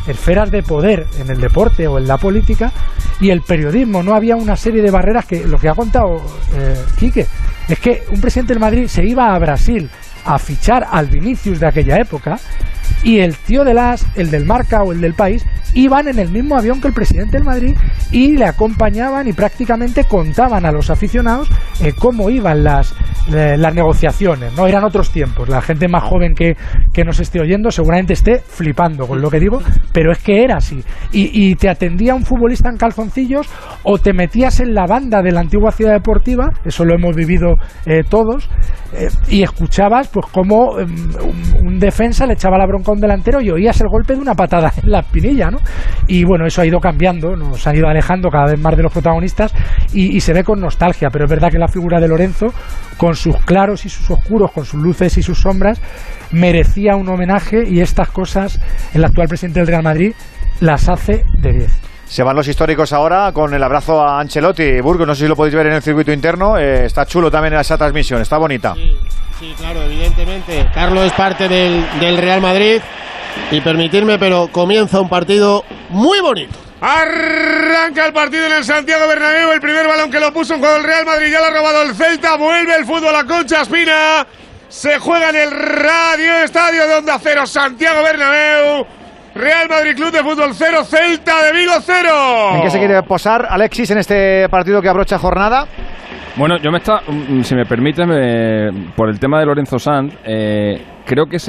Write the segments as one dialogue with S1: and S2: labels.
S1: esferas de poder en el deporte o en la política y el periodismo. No había una serie de barreras que, lo que ha contado Quique, es que un presidente del Madrid se iba a Brasil a fichar al Vinicius de aquella época y el tío del AS, el del Marca o el del País iban en el mismo avión que el presidente del Madrid y le acompañaban y prácticamente contaban a los aficionados cómo iban las negociaciones, ¿no? Eran otros tiempos. La gente más joven que nos esté oyendo seguramente esté flipando con lo que digo, pero es que era así. Y te atendía un futbolista en calzoncillos o te metías en la banda de la antigua Ciudad Deportiva, eso lo hemos vivido todos, y escuchabas pues cómo un defensa le echaba la bronca a un delantero y oías el golpe de una patada en la espinilla, ¿no? Y bueno, eso ha ido cambiando, nos han ido alejando cada vez más de los protagonistas y se ve con nostalgia, pero es verdad que la figura de Lorenzo, con sus claros y sus oscuros, con sus luces y sus sombras, merecía un homenaje, y estas cosas el actual presidente del Real Madrid las hace de 10.
S2: Se van los históricos ahora con el abrazo a Ancelotti. Burgos, no sé si lo podéis ver en el circuito interno, está chulo también esa transmisión, está bonita.
S3: Sí, claro, evidentemente. Carlos es parte del Real Madrid y permitirme, pero comienza un partido muy bonito.
S4: Arranca el partido en el Santiago Bernabéu, el primer balón que lo puso en juego el Real Madrid, ya lo ha robado el Celta, vuelve el fútbol a Concha Espina, se juega en el Radio Estadio de Onda Cero, Santiago Bernabéu. Real Madrid Club de Fútbol 0, Celta de Vigo 0.
S2: ¿En qué se quiere posar Alexis en este partido que abrocha jornada?
S5: Bueno, yo si me permites, por el tema de Lorenzo Sanz, creo que es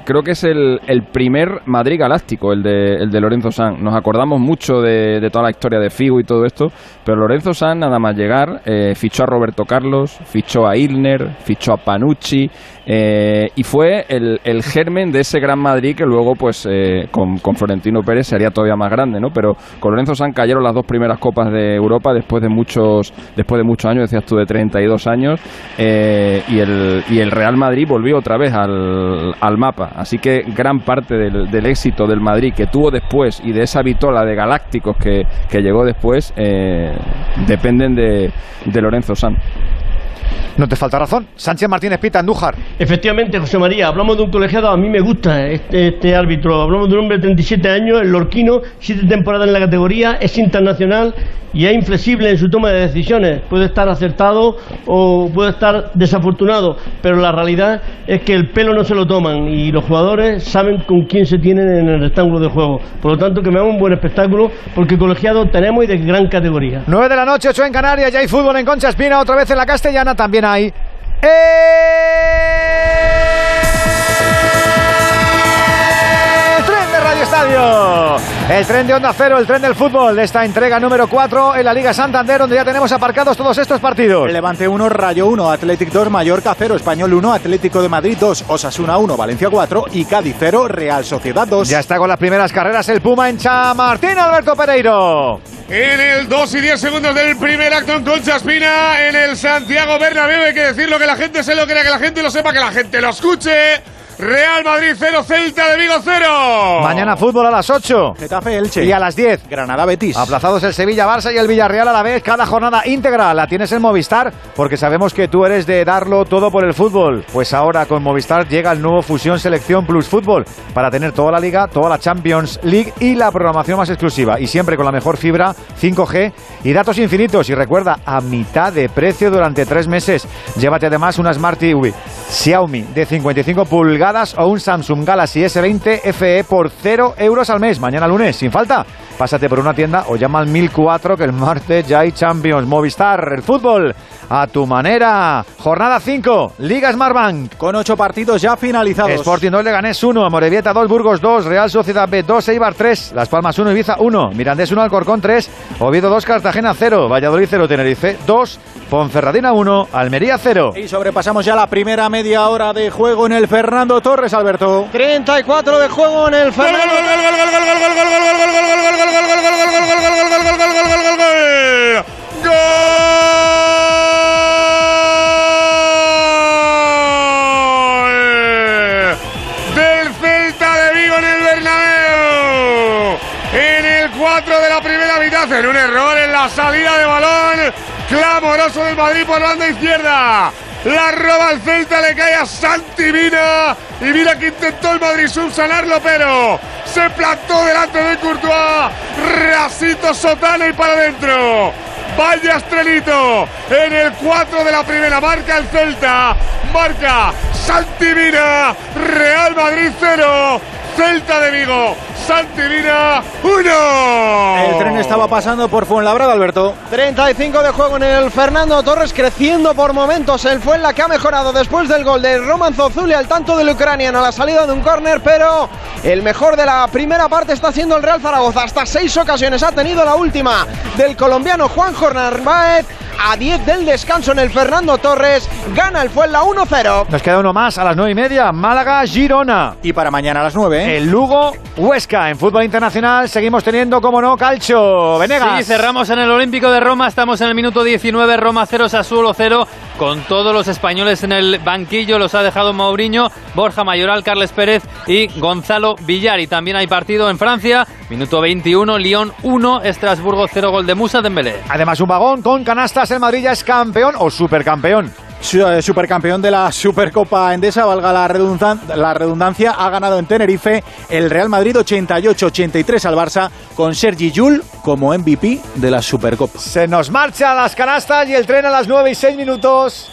S5: el primer Madrid galáctico, el de Lorenzo Sanz. Nos acordamos mucho de toda la historia de Figo y todo esto, pero Lorenzo Sanz, nada más llegar, fichó a Roberto Carlos, fichó a Ilner, fichó a Panucci, y fue el germen de ese gran Madrid que luego, pues, con Florentino Pérez se haría todavía más grande, ¿no? Pero con Lorenzo Sanz cayeron las dos primeras copas de Europa después de muchos años, decías tú, de 32 años, y el Real Madrid volvió otra vez al mapa. Así que gran parte del éxito del Madrid que tuvo después y de esa vitola de galácticos que llegó después dependen de Lorenzo Sanz.
S2: No te falta razón. Sánchez Martínez Pita, Andújar.
S6: Efectivamente, José María, hablamos de un colegiado, a mí me gusta este árbitro. Hablamos de un hombre de 37 años, el lorquino, 7 temporadas en la categoría, es internacional y es inflexible en su toma de decisiones. Puede estar acertado o puede estar desafortunado, pero la realidad es que el pelo no se lo toman y los jugadores saben con quién se tienen en el rectángulo de juego. Por lo tanto, que me haga un buen espectáculo, porque colegiado tenemos y de gran categoría.
S2: 9 de la noche, 8 en Canarias, ya hay fútbol en Concha Espina, otra vez en la Castellana, también hay tren de Radio Estadio, el tren de Onda Cero, el tren del fútbol de esta entrega número 4 en la Liga Santander, donde ya tenemos aparcados todos estos partidos.
S7: Levante 1, Rayo 1, Athletic 2, Mallorca 0, Español 1, Atlético de Madrid 2, Osasuna 1, Valencia 4 y Cádiz 0, Real Sociedad 2.
S2: Ya está con las primeras carreras el Puma en Chamartín, Alberto Pereiro.
S4: En el 2 y 10 segundos del primer acto en Concha Espina, en el Santiago Bernabéu, hay que decirlo, que la gente se lo crea, que la gente lo sepa, que la gente lo escuche. Real Madrid 0, Celta de Vigo 0.
S2: Mañana fútbol a las 8.
S7: Getafe Elche.
S2: Y a las 10.
S7: Granada Betis.
S2: Aplazados el Sevilla Barça y el Villarreal a la vez. Cada jornada íntegra la tienes en Movistar, porque sabemos que tú eres de darlo todo por el fútbol. Pues ahora con Movistar llega el nuevo Fusión Selección Plus Fútbol, para tener toda la Liga, toda la Champions League y la programación más exclusiva. Y siempre con la mejor fibra, 5G y datos infinitos. Y recuerda, a mitad de precio durante 3 meses. Llévate además una Smart TV Xiaomi de 55 pulgadas o un Samsung Galaxy S20 FE por 0 euros al mes. Mañana lunes, sin falta, pásate por una tienda o llama al 1004, que el martes ya hay Champions. Movistar, el fútbol a tu manera. Jornada 5, Liga Smartbank,
S7: con 8 partidos ya finalizados.
S2: Sporting 2, Leganés 1, Amorebieta 2, Burgos 2, Real Sociedad B 2, Eibar 3, Las Palmas 1, Ibiza 1, Mirandés 1, Alcorcón 3, Oviedo 2, Cartagena 0, Valladolid 0, Tenerife 2, Ponferradina 1, Almería 0.
S7: Y sobrepasamos ya la primera media hora de juego en el Fernando Torres, Alberto.
S6: 34 de juego en el Fernando.
S4: ¡Gol! Del Celta de Vigo en el Bernabéu. En el 4 de la primera mitad, en un error en la salida de balón clamoroso del Madrid por banda izquierda. La roba el Celta, le cae a Santi Mina. Y mira que intentó el Madrid subsanarlo, pero se plantó delante de Courtois. Rasito Sotana y para adentro. Vaya estrelito en el 4 de la primera. Marca el Celta. Marca Santi Mina. Real Madrid 0. Celta de Vigo, Santi Mina 1.
S7: El tren estaba pasando por Fuenlabrada, Alberto.
S8: 35 de juego en el Fernando Torres, creciendo por momentos el Fuenla, que ha mejorado después del gol de Roman Zozulia, al tanto del ucraniano a la salida de un córner, pero el mejor de la primera parte está siendo el Real Zaragoza. Hasta 6 ocasiones ha tenido, la última del colombiano Juanjo Narváez. A 10 del descanso en el Fernando Torres, gana el Fuenla 1-0.
S2: Nos queda uno más a las 9:30, Málaga-Girona.
S7: Y para mañana a las 9, ¿eh?
S2: El Lugo-Huesca. En fútbol internacional seguimos teniendo, como no, calcio. Venegas.
S9: Sí, cerramos en el Olímpico de Roma, estamos en el minuto 19, Roma 0, Sassuolo 0, con todos los españoles en el banquillo. Los ha dejado Mourinho, Borja Mayoral, Carles Pérez y Gonzalo Villar. Y también hay partido en Francia, minuto 21, Lyon 1, Estrasburgo 0, gol de Moussa Dembélé.
S2: Además, un vagón con canastas. El Madrid ya es campeón o supercampeón.
S7: Supercampeón de la Supercopa Endesa, valga la redundancia, ha ganado en Tenerife el Real Madrid 88-83 al Barça, con Sergi Llull como MVP de la Supercopa.
S2: Se nos marcha las canastas y el tren a las 9:06,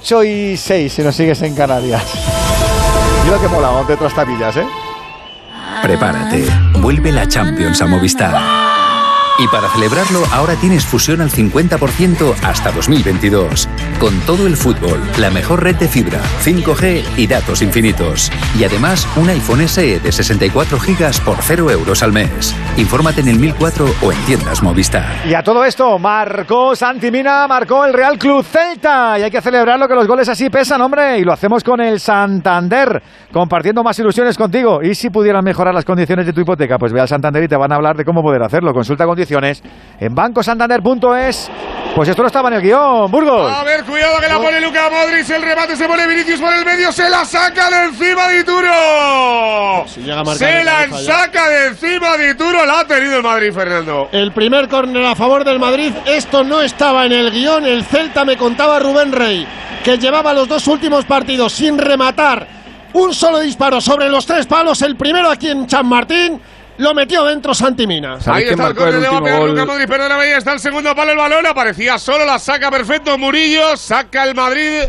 S2: 8:06 si nos sigues en Canarias. Mira que mola, de otras tabillas, ¿eh?
S10: Prepárate, vuelve la Champions a Movistar. Y para celebrarlo, ahora tienes fusión al 50% hasta 2022. Con todo el fútbol, la mejor red de fibra, 5G y datos infinitos. Y además, un iPhone SE de 64 GB por 0 euros al mes. Infórmate en el 1004 o en tiendas Movistar.
S2: Y a todo esto, marcó Santi Mina, marcó el Real Club Celta. Y hay que celebrarlo, que los goles así pesan, hombre. Y lo hacemos con el Santander, compartiendo más ilusiones contigo. Y si pudieran mejorar las condiciones de tu hipoteca, pues ve al Santander y te van a hablar de cómo poder hacerlo. Consulta condiciones en bancosantander.es. Pues esto no estaba en el guión, Burgos.
S4: A ver, cuidado que la pone Luka Modric, el remate se pone Vinicius por el medio, se la saca de encima de Ituro. Se la saca de encima de Ituro, la ha tenido el Madrid, Fernando.
S3: El primer córner a favor del Madrid, esto no estaba en el guión. El Celta, me contaba Rubén Rey, que llevaba los 2 últimos partidos sin rematar un solo disparo sobre los 3 palos. El primero aquí en Chamartín lo metió dentro Santi Mina.
S4: Ahí está el córner, le va a pegar Luka Modric, perdóname, ahí está el segundo palo, el balón, aparecía solo, la saca perfecto Murillo, saca el Madrid,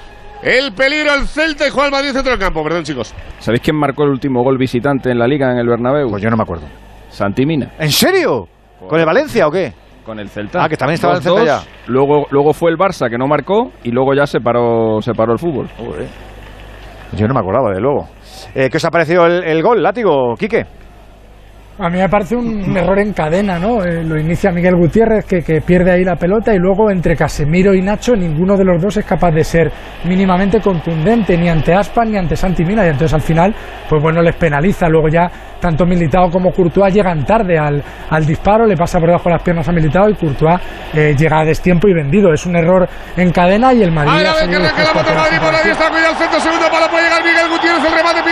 S4: el peligro el Celta y juega el Madrid centro del campo, perdón chicos.
S5: ¿Sabéis quién marcó el último gol visitante en la Liga en el Bernabéu?
S2: Pues yo no me acuerdo.
S5: Santi Mina.
S2: ¿En serio? ¿Con el Valencia o qué?
S5: Con el Celta.
S2: Ah, que también estaba el Celta ya.
S5: Luego fue el Barça, que no marcó, y luego ya se paró el fútbol.
S2: Yo no me acordaba, de luego. ¿Qué os ha parecido el gol, Látigo, Quique?
S1: A mí me parece un error en cadena, ¿no? Lo inicia Miguel Gutiérrez, que pierde ahí la pelota, y luego entre Casemiro y Nacho ninguno de los dos es capaz de ser mínimamente contundente, ni ante Aspas ni ante Santi Mina, y entonces al final, pues bueno, les penaliza. Luego ya tanto Militao como Courtois llegan tarde al disparo, le pasa por debajo de las piernas a Militao y Courtois llega a destiempo y vendido. Es un error en cadena y el Madrid...
S4: Ahora ven que arranca la bota Madrid, por ahí está, cuidado el centro, segundo palo, puede llegar Miguel Gutiérrez, el remate,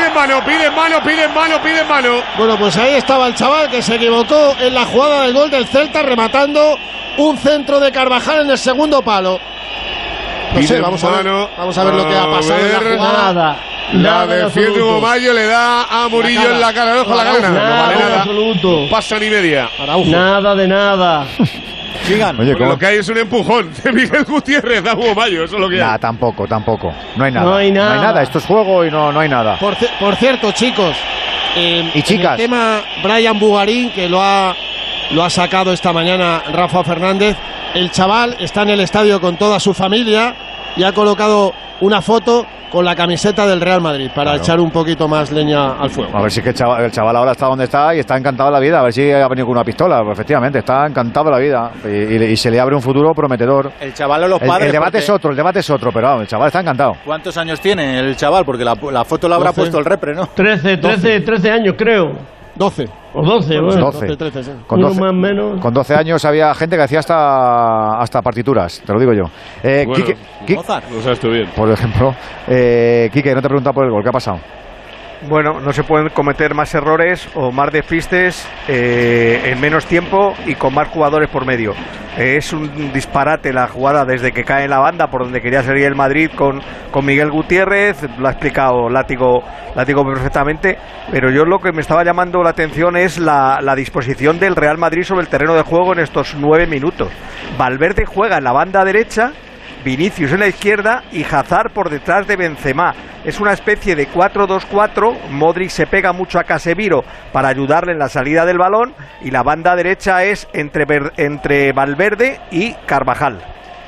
S4: pide mano.
S3: Bueno, pues ahí estaba el chaval que se equivocó en la jugada del gol del Celta, rematando un centro de Carvajal en el segundo palo. No sé, vamos a ver lo que ha pasado en la jugada.
S4: La defiende Hugo Mayo, le da a Murillo en la cara, ojo, la gana. No vale nada,
S6: absoluto.
S4: Pasa ni media.
S6: Nada de nada.
S2: Sigan. Oye,
S4: lo que hay es un empujón de Miguel Gutiérrez a Hugo Mayo, eso es lo que hay.
S2: Tampoco. No hay nada. Esto es juego y no hay nada.
S3: Por cierto, chicos,
S2: y chicas,
S3: el tema Brian Bugarín, que lo ha sacado esta mañana Rafa Fernández. El chaval está en el estadio con toda su familia y ha colocado una foto con la camiseta del Real Madrid para echar un poquito más leña al fuego.
S2: A ver si es que el chaval ahora está donde está y está encantado de la vida. A ver si ha venido con una pistola. Pues efectivamente, está encantado de la vida y se le abre un futuro prometedor.
S7: El chaval o los padres.
S2: El debate es otro, pero vamos, el chaval está encantado.
S7: ¿Cuántos años tiene el chaval? Porque la foto la habrá puesto el repre, ¿no?
S6: 13 años, creo.
S3: 12.
S6: O 12, bueno.
S3: 13, sí.
S2: Con 12,
S6: más menos.
S2: Con 12 años había gente que hacía hasta partituras, te lo digo yo.
S4: Quique,
S6: Mozart.
S4: lo sabes tú bien.
S2: Por ejemplo, Quique, no te he preguntado por el gol, ¿qué ha pasado?
S11: Bueno, no se pueden cometer más errores o más despistes en menos tiempo y con más jugadores por medio. Es un disparate la jugada desde que cae en la banda por donde quería salir el Madrid con Miguel Gutiérrez. Lo ha explicado Látigo perfectamente, pero yo lo que me estaba llamando la atención es la disposición del Real Madrid sobre el terreno de juego en estos 9 minutos. Valverde juega en la banda derecha, Vinicius en la izquierda y Hazard por detrás de Benzema. Es una especie de 4-2-4. Modric se pega mucho a Casemiro para ayudarle en la salida del balón y la banda derecha es entre Valverde y Carvajal.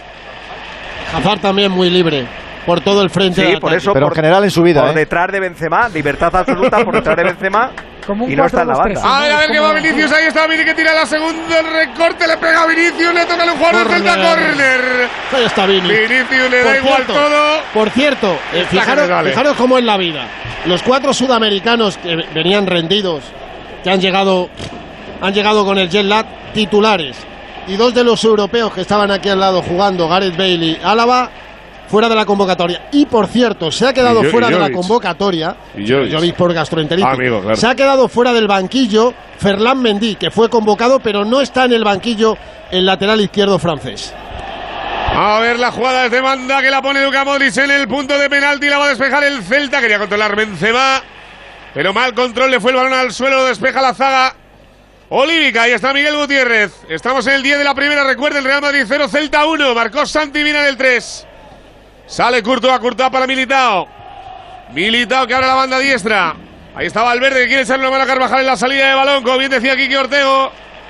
S3: Hazard también muy libre por todo el frente.
S11: Sí, por eso,
S2: pero en general en su vida.
S11: Por detrás de Benzema, libertad absoluta por detrás de Benzema. Y no está en la banda.
S4: A ver que va Vinicius, ahí está Vini que tira la segunda, el recorte, le pega a Vinicius, le toca a un jugador del Celta, córner.
S3: Ahí está Vini.
S4: Vinicius le da igual todo.
S3: Por cierto, fijaros cómo es la vida. Los 4 sudamericanos que venían rendidos, que han llegado con el jet lag, titulares, y 2 de los europeos que estaban aquí al lado jugando, Gareth Bale y Álava, fuera de la convocatoria. Y por cierto, se ha quedado fuera de la convocatoria. Jovic por gastroenteritis.
S4: Claro.
S3: Se ha quedado fuera del banquillo Ferland Mendy, que fue convocado, pero no está en el banquillo el lateral izquierdo francés.
S4: A ver la jugada desde banda que la pone Luka Modric en el punto de penalti. La va a despejar el Celta. Quería controlar Benzema, pero mal control, le fue el balón al suelo. Lo despeja la zaga olívica. Ahí está Miguel Gutiérrez. Estamos en el 10 de la primera. Recuerden, Real Madrid 0, Celta 1. Marcó Santi Mina en el 3. Sale Courtois para Militao. Militao que abre la banda diestra. Ahí está Valverde que quiere echarle una mano a Carvajal en la salida de balón. Como bien decía Quique Ortego.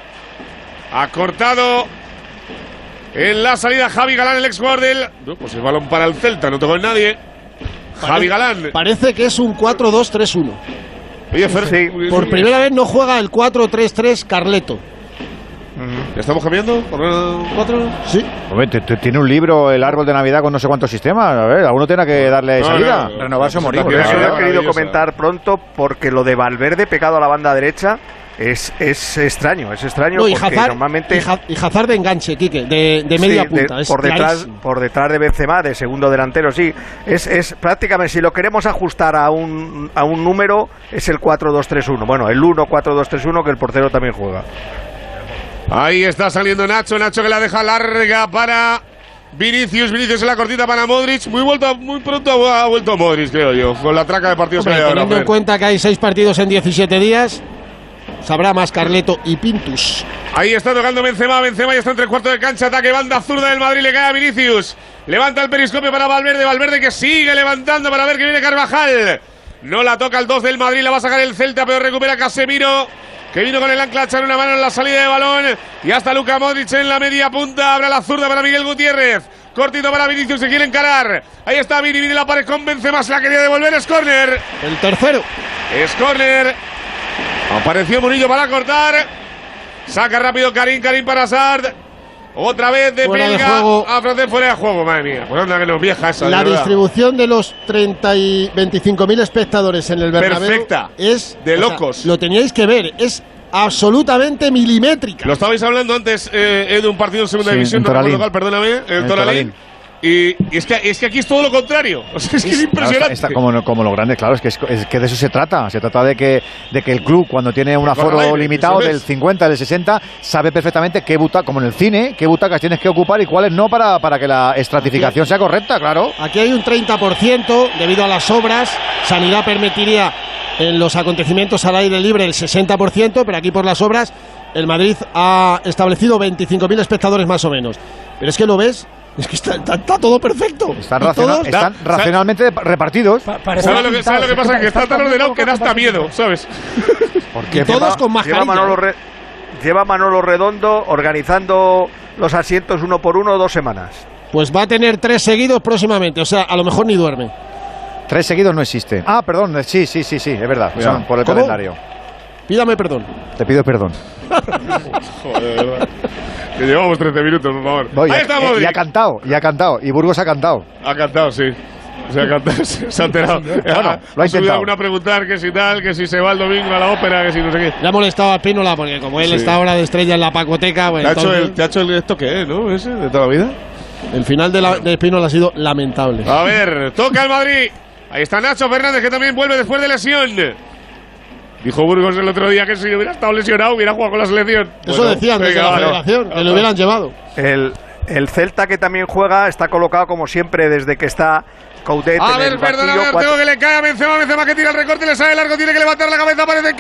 S4: Ha cortado en la salida Javi Galán, el ex jugador del... No, pues el balón para el Celta, no tocó en nadie. Javi Galán.
S3: Parece que es un 4-2-3-1.
S4: Oye, Fer,
S11: sí.
S3: Por primera vez no juega el 4-3-3 Carleto.
S4: ¿Estamos cambiando por el 4?
S3: Sí.
S2: Hombre, tiene un libro, El árbol de Navidad, con no sé cuántos sistemas. A ver, alguno tiene que darle salida.
S7: Renovarse o morir.
S11: Eso lo he querido comentar pronto porque lo de Valverde pegado a la banda derecha es extraño. Es extraño
S3: no,
S11: porque
S3: Hazard,
S11: normalmente...
S3: Y Hazard de enganche, Quique, de media punta.
S11: Por detrás de Benzema, de segundo delantero, sí. Es prácticamente, si lo queremos ajustar a un número, es el 4-2-3-1. Bueno, el 1-4-2-3-1 que el portero también juega.
S4: Ahí está saliendo Nacho que la deja larga para Vinicius en la cortita para Modric. Muy pronto ha vuelto Modric, creo yo, con la traca de partidos.
S3: Hombre, teniendo en cuenta que hay 6 partidos en 17 días, sabrá más Carleto y Pintus.
S4: Ahí está tocando Benzema ya está entre el cuarto de cancha, ataque banda zurda del Madrid, le cae a Vinicius. Levanta el periscopio para Valverde que sigue levantando para ver que viene Carvajal. No la toca el 2 del Madrid, la va a sacar el Celta, pero recupera Casemiro, que vino con el ancla a echar una mano en la salida de balón. Y hasta Luka Modric en la media punta. Abre la zurda para Miguel Gutiérrez. Cortito para Vinicius, se quiere encarar. Ahí está Vini la pared con Benzema. Se la quería devolver, es córner.
S3: El tercero.
S4: Es córner. Apareció Murillo para cortar. Saca rápido Karim para Hazard. Otra vez de Pelga a francés, fuera de juego, madre mía. Pues anda que nos vieja esa.
S3: La distribución de los 30 y 25.000 espectadores en el Bernabéu
S4: perfecta,
S3: es
S4: de locos.
S3: Sea, lo teníais que ver, es absolutamente milimétrica.
S4: Lo estabais hablando antes de un partido en segunda división, no local, perdóname, el Toralín. Y es que aquí es todo lo contrario. O sea, es que es impresionante.
S2: Está como lo grande, claro, es que de eso se trata. Se trata de que el club, cuando tiene un aforo limitado del 50, del 60, sabe perfectamente qué butacas, como en el cine, qué butacas tienes que ocupar y cuáles no para que la estratificación sea correcta, claro.
S3: Aquí hay un 30% debido a las obras. Sanidad permitiría en los acontecimientos al aire libre el 60%, pero aquí por las obras el Madrid ha establecido 25.000 espectadores más o menos. Pero es que lo ves. Es que está todo perfecto.
S2: Están racionalmente repartidos.
S4: ¿Sabes lo que pasa? Que está tan ordenado que da hasta miedo, ¿sabes?
S3: Porque todos con mascarilla.
S11: Lleva Manolo Redondo organizando los asientos uno por uno 2 semanas.
S3: Pues va a tener 3 seguidos próximamente. O sea, a lo mejor ni duerme.
S2: 3 seguidos no existe. Ah, perdón, sí, es verdad. Son por el calendario.
S3: Pídame perdón.
S2: Te pido perdón.
S4: Joder, de verdad. Que llevamos 13 minutos, por favor.
S2: No, ahí está Modric. Y ha cantado. Y Burgos ha cantado.
S4: Ha cantado, sí. Se ha enterado.
S2: Bueno, lo ha intentado.
S4: Alguna a preguntar que si tal, que si se va el domingo a la ópera, que si no sé qué.
S3: Le ha molestado a Pínola porque como él está ahora de estrella en la pacoteca... Pues
S4: ¿Te ha hecho esto qué es, no? ¿Ese de toda la vida?
S3: El final de Pínola ha sido lamentable.
S4: A ver, toca el Madrid. Ahí está Nacho Fernández, que también vuelve después de lesión. Dijo Burgos el otro día que si hubiera estado lesionado hubiera jugado con la selección.
S3: Eso decían desde la federación, que lo hubieran llevado.
S11: El Celta, que también juega, está colocado como siempre desde que está Coudet
S4: a
S11: en
S4: ver,
S11: el
S4: perdona,
S11: banquillo.
S4: tengo que le cae a Benzema que tira el recorte, le sale largo, tiene que levantar la cabeza, aparece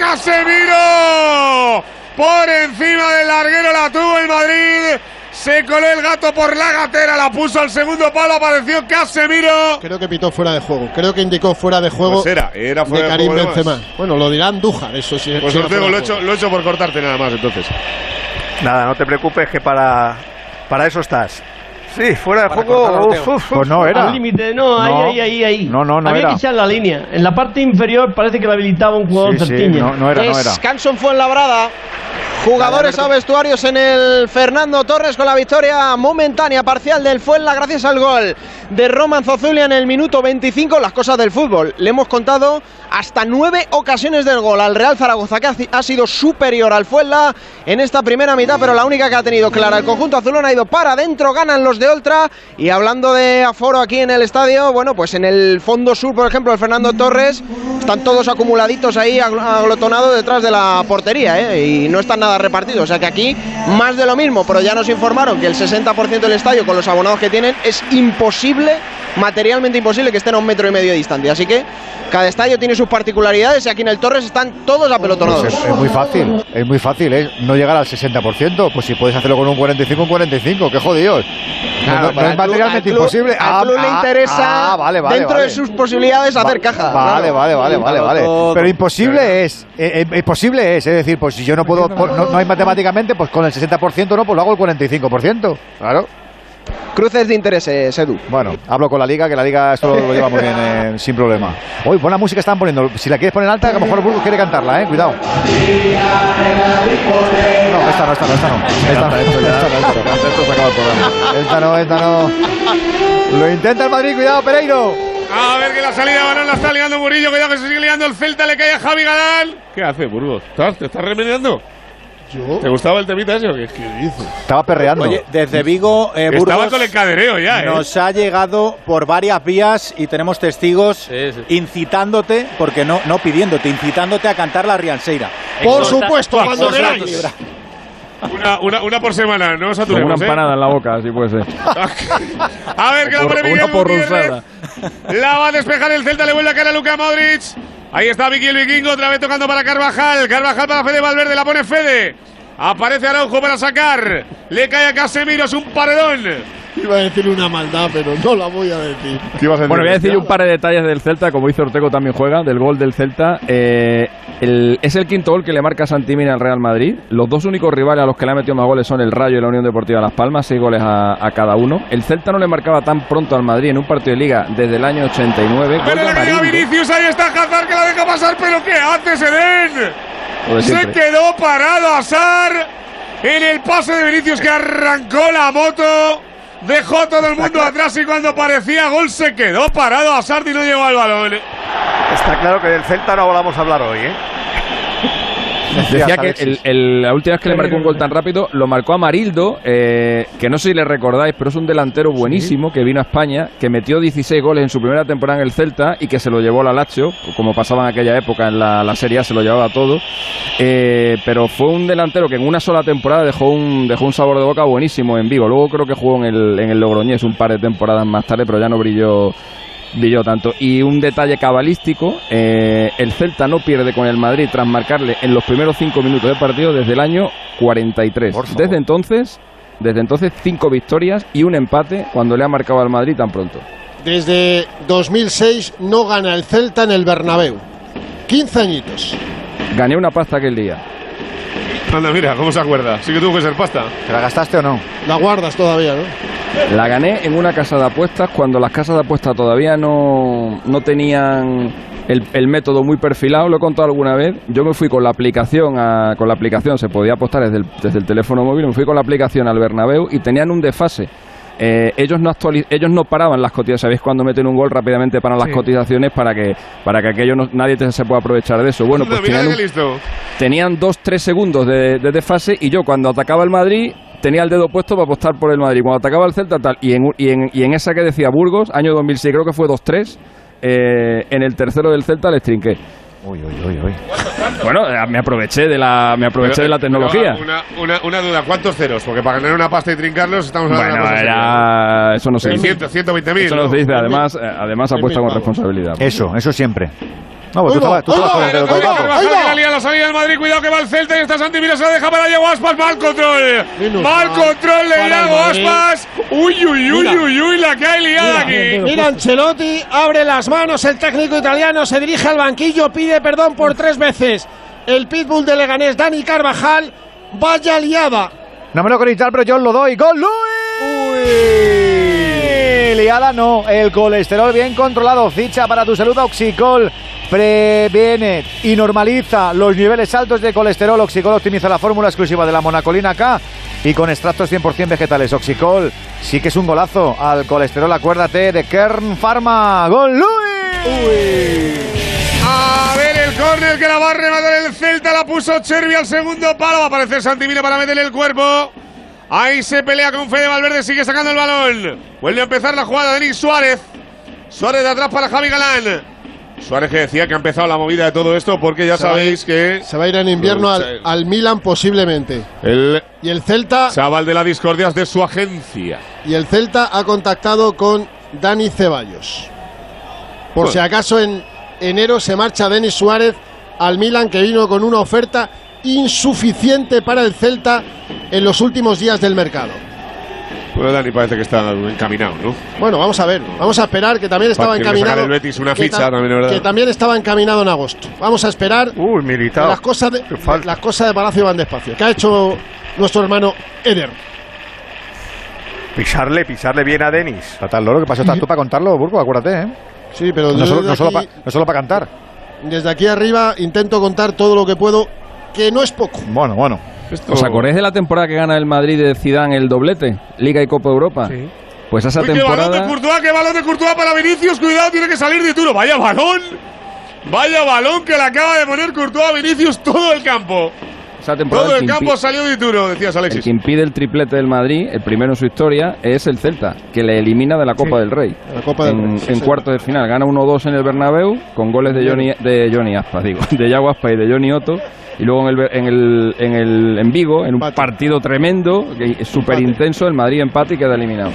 S4: Casemiro. Por encima del larguero la tuvo el Madrid. Se coló el gato por la gatera, la puso al segundo palo, apareció Casemiro.
S3: Creo que pitó fuera de juego. Creo que indicó fuera de juego.
S4: Pues era fuera
S3: de Karim
S4: juego
S3: Benzema. Bueno, lo dirá Andújar, eso sí.
S4: Pues Ortego, lo he hecho por cortarte nada más, entonces.
S11: Nada, no te preocupes, que para eso estás. Sí, fuera de juego.
S2: Pues no era.
S6: Al límite, no, ahí.
S2: No
S6: Había
S2: era.
S6: que echar la línea. En la parte inferior parece que la habilitaba un jugador certiña.
S2: No era.
S8: Descanso en Fuenlabrada. Jugadores a vestuarios en el Fernando Torres con la victoria momentánea parcial del Fuenla gracias al gol de Roman Zozulia en el minuto 25. Las cosas del fútbol. Le hemos contado hasta 9 ocasiones del gol al Real Zaragoza, que ha sido superior al Fuenla en esta primera mitad, pero la única que ha tenido clara el conjunto azulón ha ido para adentro. Ganan los de Oltra. Y hablando de aforo aquí en el estadio, bueno, pues en el fondo sur, por ejemplo, el Fernando Torres, están todos acumuladitos ahí, aglutonados detrás de la portería, y no están nada repartidos. O sea que aquí más de lo mismo, pero ya nos informaron que el 60% del estadio, con los abonados que tienen, es imposible, materialmente imposible, que estén a 1,5 metros de distancia. Así que cada estadio tiene sus particularidades y aquí en el Torres están todos apelotonados.
S2: Pues es muy fácil, no llegar al 60%. Pues si puedes hacerlo con un 45, qué jodidos.
S8: Claro,
S2: no es materialmente imposible.
S8: Al club le interesa, dentro de sus posibilidades, hacer caja.
S2: Vale. Pero imposible es decir, pues si yo no puedo, no hay matemáticamente, pues con el 60% no, pues lo hago el 45%. Claro.
S8: Cruces de intereses, Edu.
S2: Bueno, hablo con la Liga, que la Liga esto lo lleva muy bien, sin problema. Uy, buena música están poniendo. Si la quieres poner alta, a lo mejor Burgos quiere cantarla, cuidado. No, esta no. Esta no. Lo intenta el Madrid, cuidado, Pereiro.
S4: A ver que la salida de balón la está liando Murillo, cuidado que se sigue liando el Celta, le cae a Javi Galán. ¿Qué hace, Burgos? ¿Te estás remediando?
S3: ¿Yo?
S4: ¿Te gustaba el temita ese o qué dices?
S2: Estaba perreando.
S7: Oye, desde Vigo, Burgos
S4: estaba con el cadereo ya,
S7: nos ha llegado por varias vías y tenemos testigos incitándote, porque no pidiéndote, incitándote a cantar la Rianseira.
S3: Por supuesto, cuando queráis.
S4: Una por semana, no os saturemos.
S5: Una empanada en la boca, si puede ser.
S4: A ver, que la pone Miguel Gutiérrez. La va a despejar el Celta, le vuelve a caer a Luka Modric. Ahí está Vicky el Vikingo, otra vez tocando para Carvajal. Carvajal para Fede Valverde, la pone Fede. Aparece Araujo para sacar. Le cae a Casemiro, es un paredón.
S3: Iba a decir una maldad, pero no la voy a decir.
S5: Bueno, voy a decir un par de detalles del Celta, como dice Ortego también juega, del gol del Celta. Es el quinto gol que le marca Santimina al Real Madrid. Los dos únicos rivales a los que le ha metido más goles son el Rayo y la Unión Deportiva Las Palmas, 6 goles a cada uno. El Celta no le marcaba tan pronto al Madrid en un partido de Liga desde el año 89.
S4: Pero la que llega Vinicius, ahí está Hazard, que la deja pasar, pero ¿qué hace Seden? Se quedó parado Hazard en el pase de Vinicius, que arrancó la moto. Dejó todo el mundo atrás y cuando parecía gol se quedó parado Hazard y no llegó al balón.
S11: Está claro que del Celta no vamos a hablar hoy,
S5: Decía que la última vez que le marcó un gol tan rápido lo marcó Amarildo, que no sé si le recordáis, pero es un delantero buenísimo que vino a España, que metió 16 goles en su primera temporada en el Celta y que se lo llevó la Lazio, como pasaba en aquella época en la Serie A, se lo llevaba todo. Pero fue un delantero que en una sola temporada dejó un sabor de boca buenísimo en Vigo. Luego creo que jugó en el Logroñés un par de temporadas más tarde, pero ya no brilló tanto. Y un detalle cabalístico, el Celta no pierde con el Madrid tras marcarle en los primeros 5 minutos de partido desde el año 43. Desde entonces 5 victorias y un empate cuando le ha marcado al Madrid tan pronto.
S3: Desde 2006 no gana el Celta en el Bernabéu. 15 añitos.
S5: Gané una pasta aquel día.
S4: Anda, mira, ¿cómo se acuerda? Sí que tuvo que ser pasta.
S2: ¿Te la gastaste o no?
S3: La guardas todavía, ¿no?
S5: La gané en una casa de apuestas cuando las casas de apuestas todavía no tenían el método muy perfilado. Lo he contado alguna vez. Yo me fui con la aplicación, se podía apostar desde el teléfono móvil, me fui con la aplicación al Bernabéu y tenían un desfase. Ellos no paraban las cotizaciones. ¿Sabéis cuando meten un gol rápidamente paran las cotizaciones para que aquello nadie se pueda aprovechar de eso? Bueno, pues tenían 2-3 segundos de desfase y yo cuando atacaba el Madrid tenía el dedo puesto para apostar por el Madrid. Cuando atacaba el Celta tal y en esa que decía Burgos, año 2006, creo que fue 2-3, en el tercero del Celta les trinqué.
S2: Uy.
S5: Bueno, me aproveché de la tecnología.
S4: Una duda, ¿cuántos ceros? Porque para ganar una pasta y trincarlos estamos hablando de una cosa
S5: eso no se dice.
S4: 120.000.
S5: Eso no se dice, además apuesta con responsabilidad.
S2: Eso siempre. No, pues tú estabas con el dedo todo el campo.
S4: La salida del Madrid, cuidado que va el Celta y está Santi Mina, se la deja para Iago Aspas, mal control de Iago Aspas. Uy, la que hay liada aquí.
S3: Mira, Ancelotti abre las manos, el técnico italiano se dirige al banquillo, pide perdón por 3 veces. El pitbull de Leganés, Dani Carvajal, vaya liada.
S2: No me lo quiero quitar, pero yo lo doy. ¡Gol, Luis! Liada no, el colesterol bien controlado. Ficha para tu salud Oxicol. Previene y normaliza los niveles altos de colesterol. Oxicol optimiza la fórmula exclusiva de la monacolina K y con extractos 100% vegetales. Oxicol sí que es un golazo al colesterol. Acuérdate de Kern Pharma. ¡Gol, Luis!
S4: A ver el córner que la va a rematar el Celta. La puso Chervi al segundo palo. Va a aparecer Santi Mina para meterle el cuerpo. Ahí se pelea con Fede Valverde. Sigue sacando el balón. Vuelve a empezar la jugada de Denis Suárez. Suárez de atrás para Javi Galán. Suárez que decía que ha empezado la movida de todo esto porque ya sabéis que
S3: se va a ir en invierno al Milan posiblemente. Y el Celta,
S4: chaval de las discordias de su agencia.
S3: Y el Celta ha contactado con Dani Ceballos. Por si acaso en enero se marcha Denis Suárez al Milan, que vino con una oferta insuficiente para el Celta en los últimos días del mercado.
S4: Pues Dani parece que está encaminado, ¿no?
S3: Bueno, vamos a ver, vamos a esperar, que también estaba encaminado.
S4: El Betis una ficha también, ¿verdad?
S3: Que también estaba encaminado en agosto. Vamos a esperar.
S11: Militao.
S3: Las cosas de Palacio van despacio. ¿Qué ha hecho nuestro hermano Eder?
S11: Pisarle bien a Denis.
S2: Fatal, lo que pasó estás tú para contarlo, Burgo, acuérdate, ¿eh?
S3: Sí, pero
S2: no solo para cantar.
S3: Desde aquí arriba intento contar todo lo que puedo, que no es poco.
S2: Bueno.
S5: ¿Os acordáis de la temporada que gana el Madrid de Zidane el doblete? Liga y Copa Europa. Sí. Pues esa temporada...
S4: ¡Qué balón de Courtois para Vinicius! ¡Cuidado, tiene que salir de Turo! ¡Vaya balón que le acaba de poner Courtois a Vinicius todo el campo! Todo el campo salió de Turo, decías Alexis.
S5: El que impide el triplete del Madrid, el primero en su historia, es el Celta, que le elimina de la Copa del Rey. En cuartos de final. Gana 1-2 en el Bernabéu, con goles de Iago Aspas y de Johnny Otto. Y luego en Vigo, en un partido tremendo, súper intenso, el Madrid empate y queda eliminado.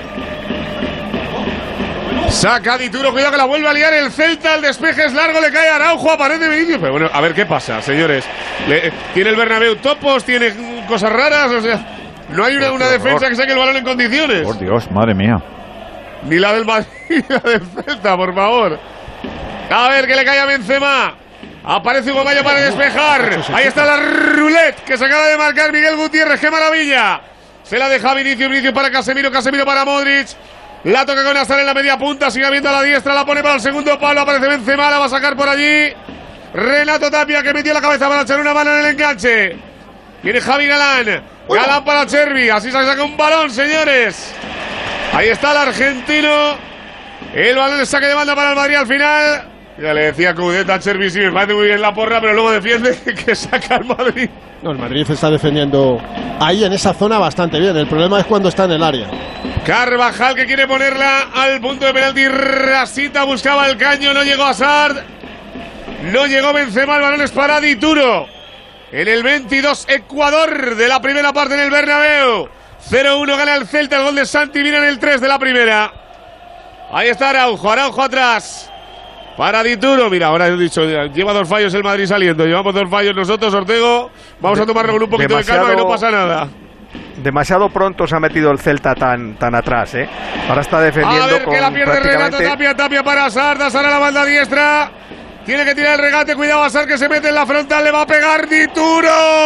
S4: Saca Dituro, cuidado que la vuelve a liar el Celta, el despeje es largo, le cae a Araujo, aparece Vinicius. Pero bueno, a ver qué pasa, señores. Tiene el Bernabéu topos, tiene cosas raras, o sea, no hay una defensa que saque el balón en condiciones.
S2: Por Dios, madre mía.
S4: Ni la del Madrid, ni la del Celta, por favor. A ver que le cae a Benzema. Aparece Hugo Mayo para despejar. Ahí está la roulette que se acaba de marcar Miguel Gutiérrez. ¡Qué maravilla! Se la deja Vinicius para Casemiro para Modric. La toca con Hazard en la media punta. Sigue viendo a la diestra. La pone para el segundo palo. Aparece Benzema. La va a sacar por allí. Renato Tapia que metió la cabeza para echar una mano en el enganche. Viene Javi Galán. Galán para Chervi. Así se saca un balón, señores. Ahí está el argentino. El balón de saque de banda para el Madrid al final. Ya le decía Coudet a Chervi, sí, me parece muy bien la porra, pero luego defiende que saca el Madrid.
S3: No, el Madrid está defendiendo ahí en esa zona bastante bien. El problema es cuando está en el área.
S4: Carvajal que quiere ponerla al punto de penalti. Rasita buscaba el caño, no llegó Hazard. No llegó Benzema, el balón es para Dituro. En el 22, Ecuador de la primera parte en el Bernabéu. 0-1 gana el Celta, el gol de Santi Mina en el 3 de la primera. Ahí está Araujo atrás. Para Dituro, mira, ahora he dicho, lleva 2 fallos el Madrid saliendo, llevamos 2 fallos nosotros, Ortego, vamos a tomarlo con un poquito de calma que no pasa nada.
S11: Demasiado pronto se ha metido el Celta tan atrás, ¿eh? Ahora está defendiendo.
S4: A ver
S11: con
S4: que la pierde Renato Tapia para Hazard a la banda diestra, tiene que tirar el regate, cuidado Hazard que se mete en la frontal, le va a pegar Dituro.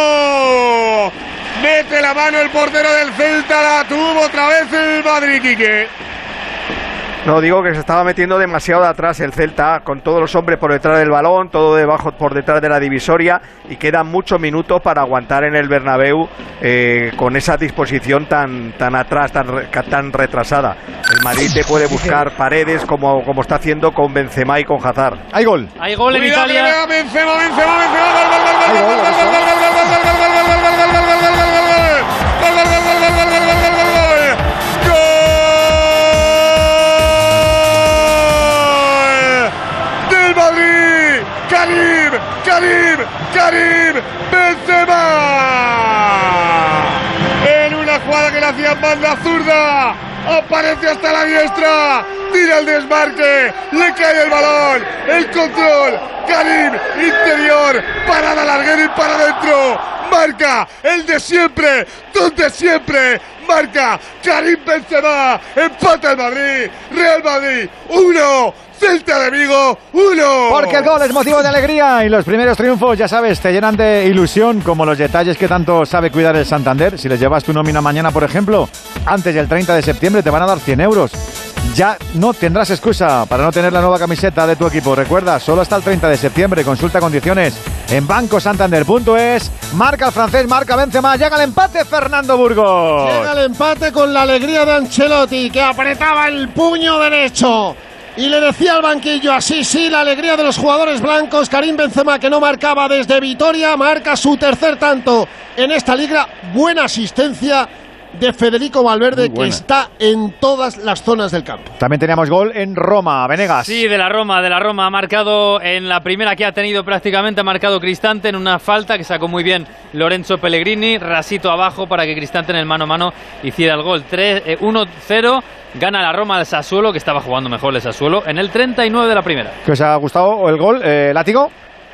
S4: Mete la mano el portero del Celta, la tuvo otra vez el Madrid, Quique.
S11: No, digo que se estaba metiendo demasiado de atrás el Celta, con todos los hombres por detrás del balón, todo debajo por detrás de la divisoria, y quedan muchos minutos para aguantar en el Bernabéu con esa disposición tan atrás, tan retrasada. El Madrid te puede buscar paredes como está haciendo con Benzema y con Hazard.
S2: Hay gol.
S9: Hay gol en Italia.
S4: Benzema. hacia banda zurda. Aparece hasta la diestra. Tira el desmarque. Le cae el balón. El control. Karim, interior. Parada larguero y para adentro. Marca el de siempre. Donde siempre. Marca Karim Benzema. Empata el Madrid. Real Madrid 1. Celta de Vigo 1.
S2: Porque el gol es motivo de alegría y los primeros triunfos, ya sabes, te llenan de ilusión, como los detalles que tanto sabe cuidar el Santander. Si les llevas tu nómina mañana, por ejemplo, antes del 30 de septiembre te van a dar 100 euros. Ya no tendrás excusa para no tener la nueva camiseta de tu equipo. Recuerda, solo hasta el 30 de septiembre. Consulta condiciones en bancosantander.es. Marca el francés, marca Benzema. Llega el empate, Fernando Burgos.
S3: Llega el empate con la alegría de Ancelotti, que apretaba el puño derecho y le decía al banquillo, así sí, la alegría de los jugadores blancos. Karim Benzema, que no marcaba desde Vitoria, marca su tercer tanto en esta liga. Buena asistencia de Federico Valverde, que está en todas las zonas del campo.
S2: También teníamos gol en Roma, Venegas.
S9: Sí, de la Roma. Ha marcado en la primera que ha tenido prácticamente, ha marcado Cristante en una falta que sacó muy bien Lorenzo Pellegrini, rasito abajo para que Cristante en el mano a mano hiciera el gol. 1-0, gana la Roma al Sassuolo, que estaba jugando mejor el Sassuolo, en el 39 de la primera.
S2: ¿Qué os ha gustado el gol, Látigo?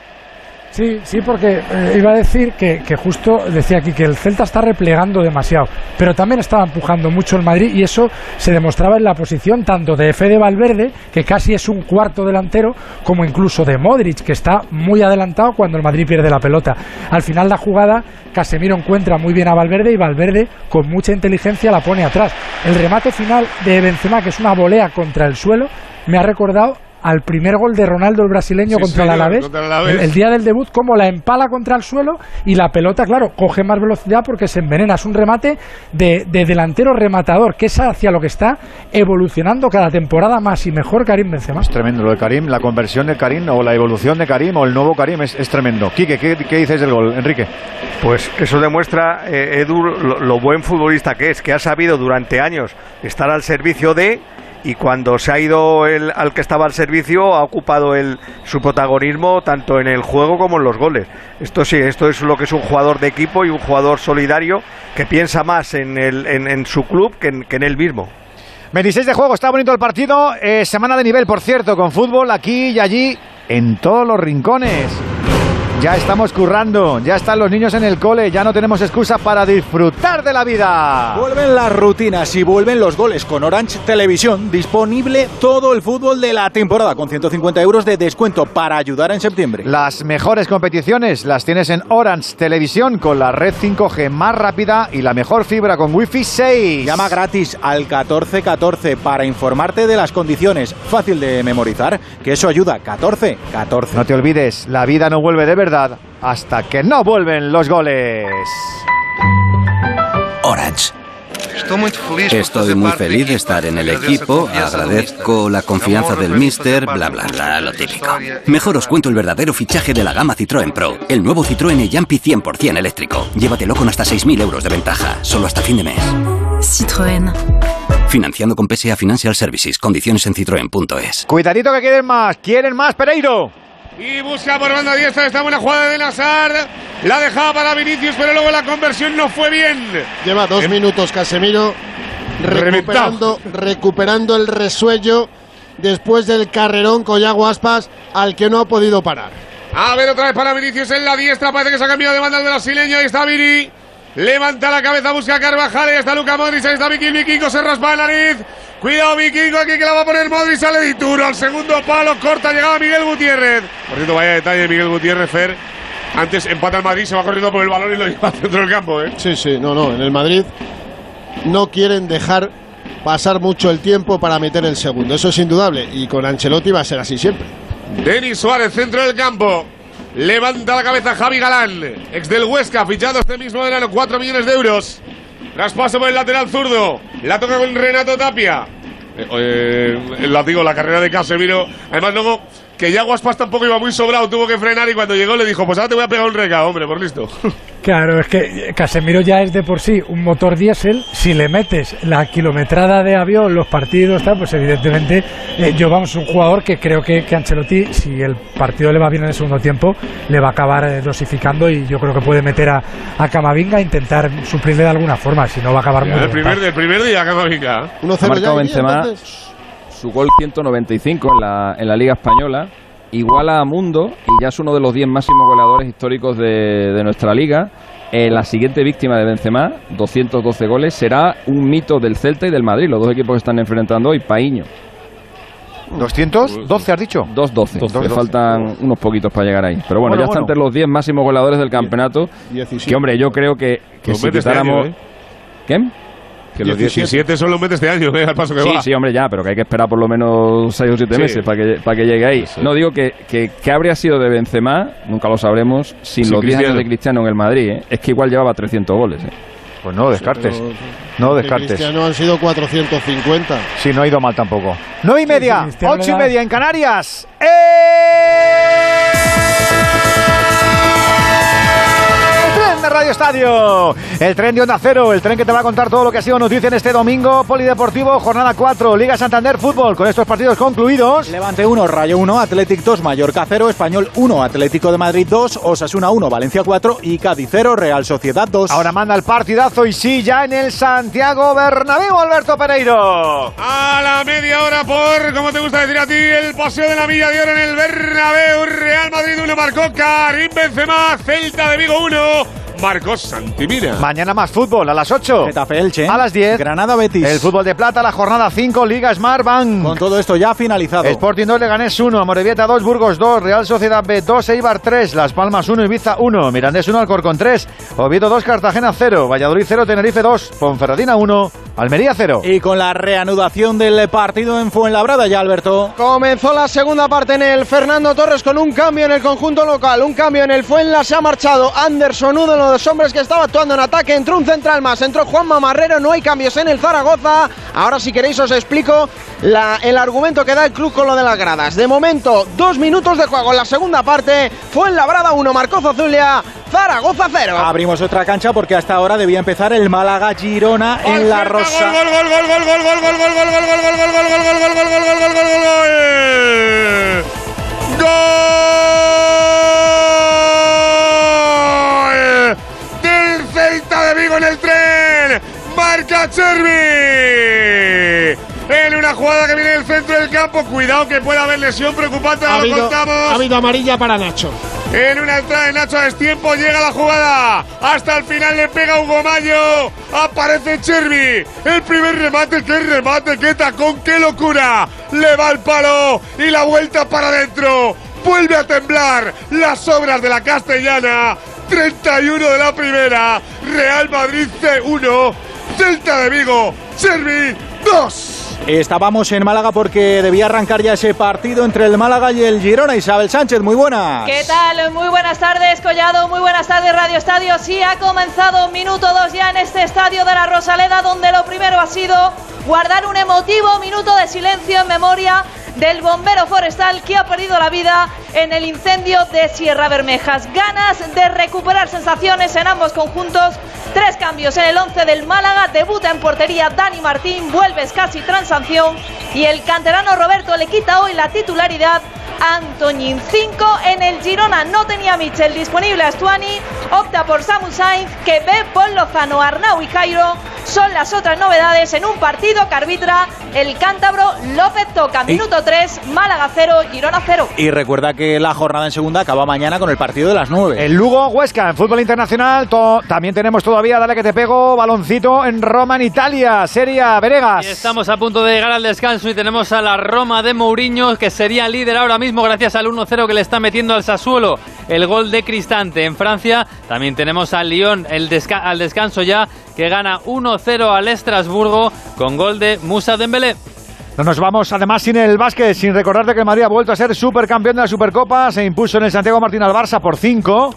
S1: Sí, porque iba a decir que justo decía aquí que el Celta está replegando demasiado, pero también estaba empujando mucho el Madrid, y eso se demostraba en la posición tanto de Fede Valverde, que casi es un cuarto delantero, como incluso de Modric, que está muy adelantado cuando el Madrid pierde la pelota. Al final la jugada, Casemiro encuentra muy bien a Valverde y Valverde con mucha inteligencia la pone atrás. El remate final de Benzema, que es una volea contra el suelo, me ha recordado al primer gol de Ronaldo, el brasileño, contra el Alavés, el día del debut, como la empala contra el suelo y la pelota, claro, coge más velocidad porque se envenena. Es un remate de delantero rematador, que es hacia lo que está evolucionando cada temporada más y mejor Karim Benzema.
S2: Es tremendo lo de Karim, la conversión de Karim o la evolución de Karim o el nuevo Karim es tremendo. Quique, ¿qué dices del gol, Enrique?
S11: Pues eso demuestra, Edu, lo buen futbolista que es, que ha sabido durante años estar al servicio de... Y cuando se ha ido al que estaba al servicio, ha ocupado su protagonismo tanto en el juego como en los goles. Esto es lo que es un jugador de equipo y un jugador solidario que piensa más en su club que en él mismo.
S2: 26 de juego, está bonito el partido. Semana de nivel, por cierto, con fútbol aquí y allí, en todos los rincones. Ya estamos currando, ya están los niños en el cole, ya no tenemos excusa para disfrutar de la vida.
S7: Vuelven las rutinas y vuelven los goles con Orange Televisión. Disponible todo el fútbol de la temporada con 150 euros de descuento para ayudar en septiembre.
S2: Las mejores competiciones las tienes en Orange Televisión con la red 5G más rápida y la mejor fibra con Wi-Fi 6.
S7: Llama gratis al 1414 para informarte de las condiciones. Fácil de memorizar, que eso ayuda. 1414.
S2: No te olvides, la vida no vuelve de verdad hasta que no vuelven los goles.
S12: Orange. Estoy muy feliz de estar en el equipo, agradezco la confianza del míster, bla bla bla, lo típico. Mejor os cuento el verdadero fichaje de la gama Citroën Pro, el nuevo Citroën e-Jumpy 100% eléctrico. Llévatelo con hasta 6.000 euros de ventaja, solo hasta fin de mes.
S13: Citroën.
S12: Financiando con PSA Financial Services, condiciones en citroen.es.
S2: Cuidadito que quieren más, Pereiro.
S4: Y busca por banda diestra esta buena jugada de Nazar. La dejaba para Vinicius, pero luego la conversión no fue bien.
S3: Lleva 2 minutos Casemiro recuperando el resuello después del carrerón con Yago Aspas, al que no ha podido parar.
S4: A ver, otra vez para Vinicius en la diestra. Parece que se ha cambiado de banda el brasileño. Ahí está Vini. Levanta la cabeza, busca a Carvajal. Ahí está Luka Modric. Ahí está Vikingo, se raspa la nariz. Cuidado Vikingo aquí, que la va a poner Modric. Sale Dituro al segundo palo, corta, llegaba Miguel Gutiérrez. Por cierto, vaya detalle de Miguel Gutiérrez, Fer. Antes empata el Madrid, se va corriendo por el balón y lo lleva al centro del campo, ¿eh?
S3: Sí, no, en el Madrid no quieren dejar pasar mucho el tiempo para meter el segundo, eso es indudable, y con Ancelotti va a ser así siempre.
S4: Denis Suárez, centro del campo. Levanta la cabeza Javi Galán, ex del Huesca, fichado este mismo verano, 4 millones de euros. Traspaso por el lateral zurdo. La toca con Renato Tapia. La carrera de Casemiro. Además, luego que ya Guaspas tampoco iba muy sobrado, tuvo que frenar y cuando llegó le dijo, pues ahora te voy a pegar un recado, hombre, por listo.
S1: Claro, es que Casemiro ya es de por sí un motor diésel. Si le metes la kilometrada de avión, los partidos, tal, pues evidentemente es un jugador que creo que Ancelotti, si el partido le va bien en el segundo tiempo, le va a acabar dosificando y yo creo que puede meter a Camavinga e intentar suplirle de alguna forma, si no va a acabar muy bien.
S4: El primer día Camavinga.
S5: 1-0 marcado Benzema, su gol 195 en la Liga Española. Iguala a Mundo y ya es uno de los 10 máximos goleadores históricos de nuestra liga. La siguiente víctima de Benzema, 212 goles, será un mito del Celta y del Madrid, los dos equipos que están enfrentando hoy, Paíño.
S2: ¿212 has dicho?
S5: 212. Le faltan unos poquitos para llegar ahí. Pero bueno, ya está entre los 10 máximos goleadores del campeonato. 17. Que hombre, yo creo que si quitáramos... ¿Qué?
S4: Que los 17 son los meses de año, al paso que va.
S5: Sí, hombre, ya, pero que hay que esperar por lo menos 6 o 7 meses para que llegue ahí. Sí. No, digo que habría sido de Benzema, nunca lo sabremos, sin los 10 años de Cristiano en el Madrid, ¿eh? Es que igual llevaba 300 goles, ¿eh?
S2: Pues no descartes.
S3: Pero,
S2: no descartes.
S3: Cristiano han sido 450.
S2: Sí, no ha ido mal tampoco. 9:30, 8:30 en Canarias. De Radio Estadio, el tren de Onda Cero, el tren que te va a contar todo lo que ha sido noticia en este domingo polideportivo, jornada 4, Liga Santander Fútbol, con estos partidos concluidos.
S7: Levante 1, Rayo 1, Athletic 2, Mallorca 0, Español 1, Atlético de Madrid 2, Osasuna 1, Valencia 4 y Cádiz 0, Real Sociedad 2.
S2: Ahora manda el partidazo y sí, ya en el Santiago Bernabéu, Alberto Pereiro.
S4: A la media hora por, como te gusta decir a ti, el paseo de la Milla de Oro en el Bernabéu. Real Madrid 1, marcó Karim Benzema, Celta de Vigo 1. Marcos Santimina.
S2: Mañana más fútbol, a las 8.
S7: Getafe Elche.
S2: A las 10.
S7: Granada Betis.
S2: El fútbol de plata, la jornada 5, Liga Smart Bank.
S7: Con todo esto ya finalizado.
S2: Sporting 2, Leganés 1, Amorebieta 2, Burgos 2, Real Sociedad B 2, Eibar 3, Las Palmas 1, Ibiza 1, Mirandés 1, Alcorcón 3, Oviedo 2, Cartagena 0, Valladolid 0, Tenerife 2, Ponferradina 1, Almería 0.
S7: Y con la reanudación del partido en Fuenlabrada ya, Alberto.
S8: Comenzó la segunda parte en el Fernando Torres con un cambio en el conjunto local, un cambio en el Fuenla, se ha marchado Anderson, uno de los hombres que estaba actuando en ataque, entró un central más, entró Juanma Marrero, no hay cambios en el Zaragoza. Ahora si queréis os explico el argumento que da el club con lo de las gradas. De momento, 2 minutos de juego en la segunda parte, Fuenlabrada 1, Marcó Zozulia, Zaragoza 0.
S7: Abrimos otra cancha porque hasta ahora debía empezar el Málaga Girona en La Rosa.
S4: ¡Gol! Del Celta de Vigo en el tren. Marca Chervi. En una jugada que viene del centro del campo. Cuidado que puede haber lesión preocupante.
S3: Ha habido amarilla para Nacho.
S4: En una entrada de Nacho a destiempo, llega la jugada. Hasta el final le pega Hugo Mayo. Aparece Chervi. El primer remate, qué tacón, qué locura. Le va el palo y la vuelta para adentro. Vuelve a temblar las obras de la Castellana. 31 de la primera. Real Madrid C1. Celta de Vigo. Chervi 2.
S7: Estábamos en Málaga porque debía arrancar ya ese partido entre el Málaga y el Girona. Isabel Sánchez, muy buenas.
S13: ¿Qué tal? Muy buenas tardes, Collado. Muy buenas tardes, Radio Estadio. Sí, ha comenzado minuto 2 ya en este estadio de la Rosaleda, donde lo primero ha sido guardar un emotivo minuto de silencio en memoria del bombero forestal que ha perdido la vida en el incendio de Sierra Bermejas. Ganas de recuperar sensaciones en ambos conjuntos. 3 cambios en el 11 del Málaga. Debuta en portería Dani Martín, vuelve casi tras sanción, y el canterano Roberto le quita hoy la titularidad a Antoñín. 5 en el Girona. No tenía Michel disponible a Stuani, opta por Samu Sainz, que ve Paul Lozano, Arnau y Jairo. Son las otras novedades en un partido que arbitra el cántabro López Toca. Minuto 3, Málaga 0, Girona 0.
S7: Y recuerda que la jornada en segunda acaba mañana con el partido de las 9.
S2: El Lugo Huesca en fútbol internacional. También tenemos todavía, dale que te pego, baloncito en Roma, en Italia. Serie A, Venegas.
S9: Y estamos a punto de llegar al descanso y tenemos a la Roma de Mourinho, que sería líder ahora mismo gracias al 1-0 que le está metiendo al Sassuolo. El gol de Cristante. En Francia también tenemos al Lyon al descanso ya, que gana 1-0 al Estrasburgo con gol de Moussa Dembélé.
S2: No nos vamos además sin el básquet, sin recordarte que el Madrid ha vuelto a ser supercampeón de la Supercopa. Se impuso en el Santiago Martín al Barça por 5.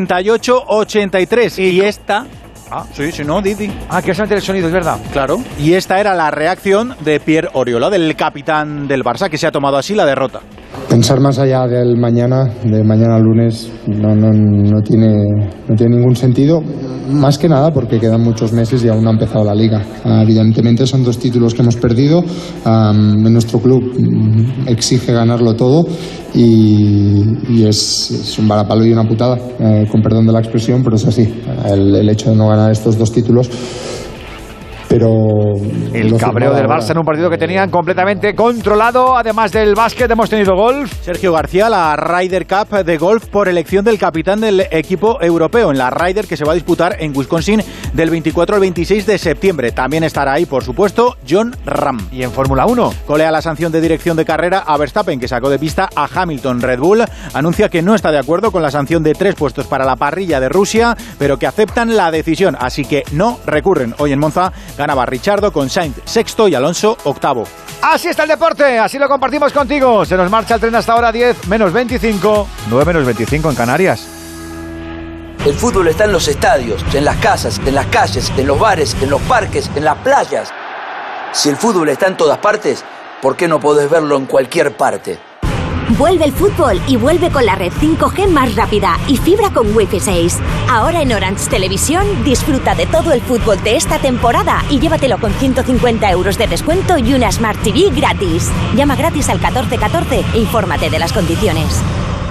S7: 88-83. Y esta... sí, no, Didi.
S2: Que has metido el sonido, es verdad.
S7: Claro. Y esta era la reacción de Pierre Oriola, del capitán del Barça, que se ha tomado así la derrota.
S14: Pensar más allá del mañana, de mañana lunes, no tiene ningún sentido, más que nada porque quedan muchos meses y aún no ha empezado la liga. Evidentemente son 2 títulos que hemos perdido, nuestro club exige ganarlo todo y es un varapalo y una putada, con perdón de la expresión, pero es así, el hecho de no ganar estos 2 títulos. Pero
S2: el cabreo del Barça en un partido que tenían completamente controlado. Además del básquet hemos tenido golf.
S7: Sergio García, la Ryder Cup de golf por elección del capitán del equipo europeo en la Ryder, que se va a disputar en Wisconsin del 24 al 26 de septiembre. También estará ahí, por supuesto, Jon Rahm.
S2: Y en Fórmula 1
S7: colea la sanción de dirección de carrera a Verstappen, que sacó de pista a Hamilton. Red Bull anuncia que no está de acuerdo con la sanción de 3 puestos para la parrilla de Rusia, pero que aceptan la decisión, así que no recurren. Hoy en Monza ganaba Ricciardo con Sainz sexto y Alonso octavo.
S2: Así está el deporte, así lo compartimos contigo. Se nos marcha el tren hasta ahora 10 menos 25, 9 menos 25 en Canarias.
S15: El fútbol está en los estadios, en las casas, en las calles, en los bares, en los parques, en las playas. Si el fútbol está en todas partes, ¿por qué no podés verlo en cualquier parte?
S16: Vuelve el fútbol y vuelve con la red 5G más rápida y fibra con Wi-Fi 6. Ahora en Orange Televisión disfruta de todo el fútbol de esta temporada y llévatelo con 150 € de descuento y una Smart TV gratis. Llama gratis al 1414 e infórmate de las condiciones.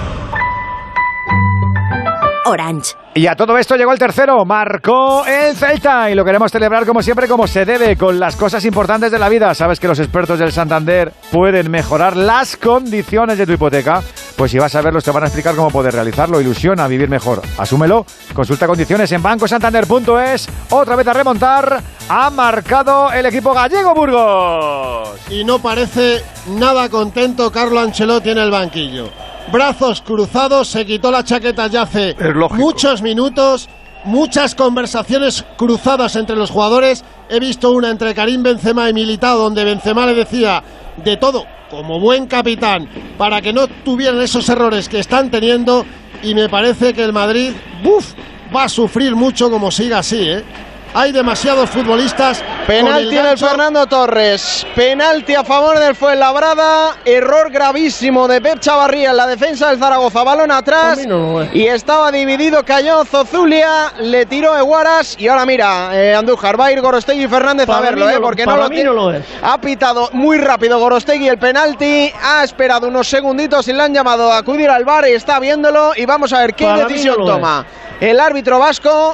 S16: Orange.
S2: Y a todo esto llegó el tercero, marcó el Celta y lo queremos celebrar como siempre, como se debe, con las cosas importantes de la vida. ¿Sabes que los expertos del Santander pueden mejorar las condiciones de tu hipoteca? Pues si vas a verlos te van a explicar cómo poder realizarlo. Ilusiona vivir mejor. Asúmelo. Consulta condiciones en bancosantander.es. Otra vez a remontar. Ha marcado el equipo gallego Burgos.
S3: Y no parece nada contento Carlo Ancelotti en el banquillo. Brazos cruzados, se quitó la chaqueta ya hace muchos minutos, muchas conversaciones cruzadas entre los jugadores. He visto una entre Karim Benzema y Militao, donde Benzema le decía de todo, como buen capitán, para que no tuvieran esos errores que están teniendo, y me parece que el Madrid va a sufrir mucho como siga así, Hay demasiados futbolistas.
S8: Penalti en el Fernando Torres. Penalti a favor del Fuenlabrada. Error gravísimo de Pep Chavarría en la defensa del Zaragoza. Balón atrás. Y estaba dividido. Cayó Zozulia. Le tiró Eguaras. Y ahora mira, Andújar. Va a ir Gorostegui y Fernández a verlo, porque no lo tiene. Ha pitado muy rápido Gorostegui el penalti. Ha esperado unos segunditos y le han llamado a acudir al VAR y está viéndolo. Y vamos a ver qué decisión toma el árbitro vasco.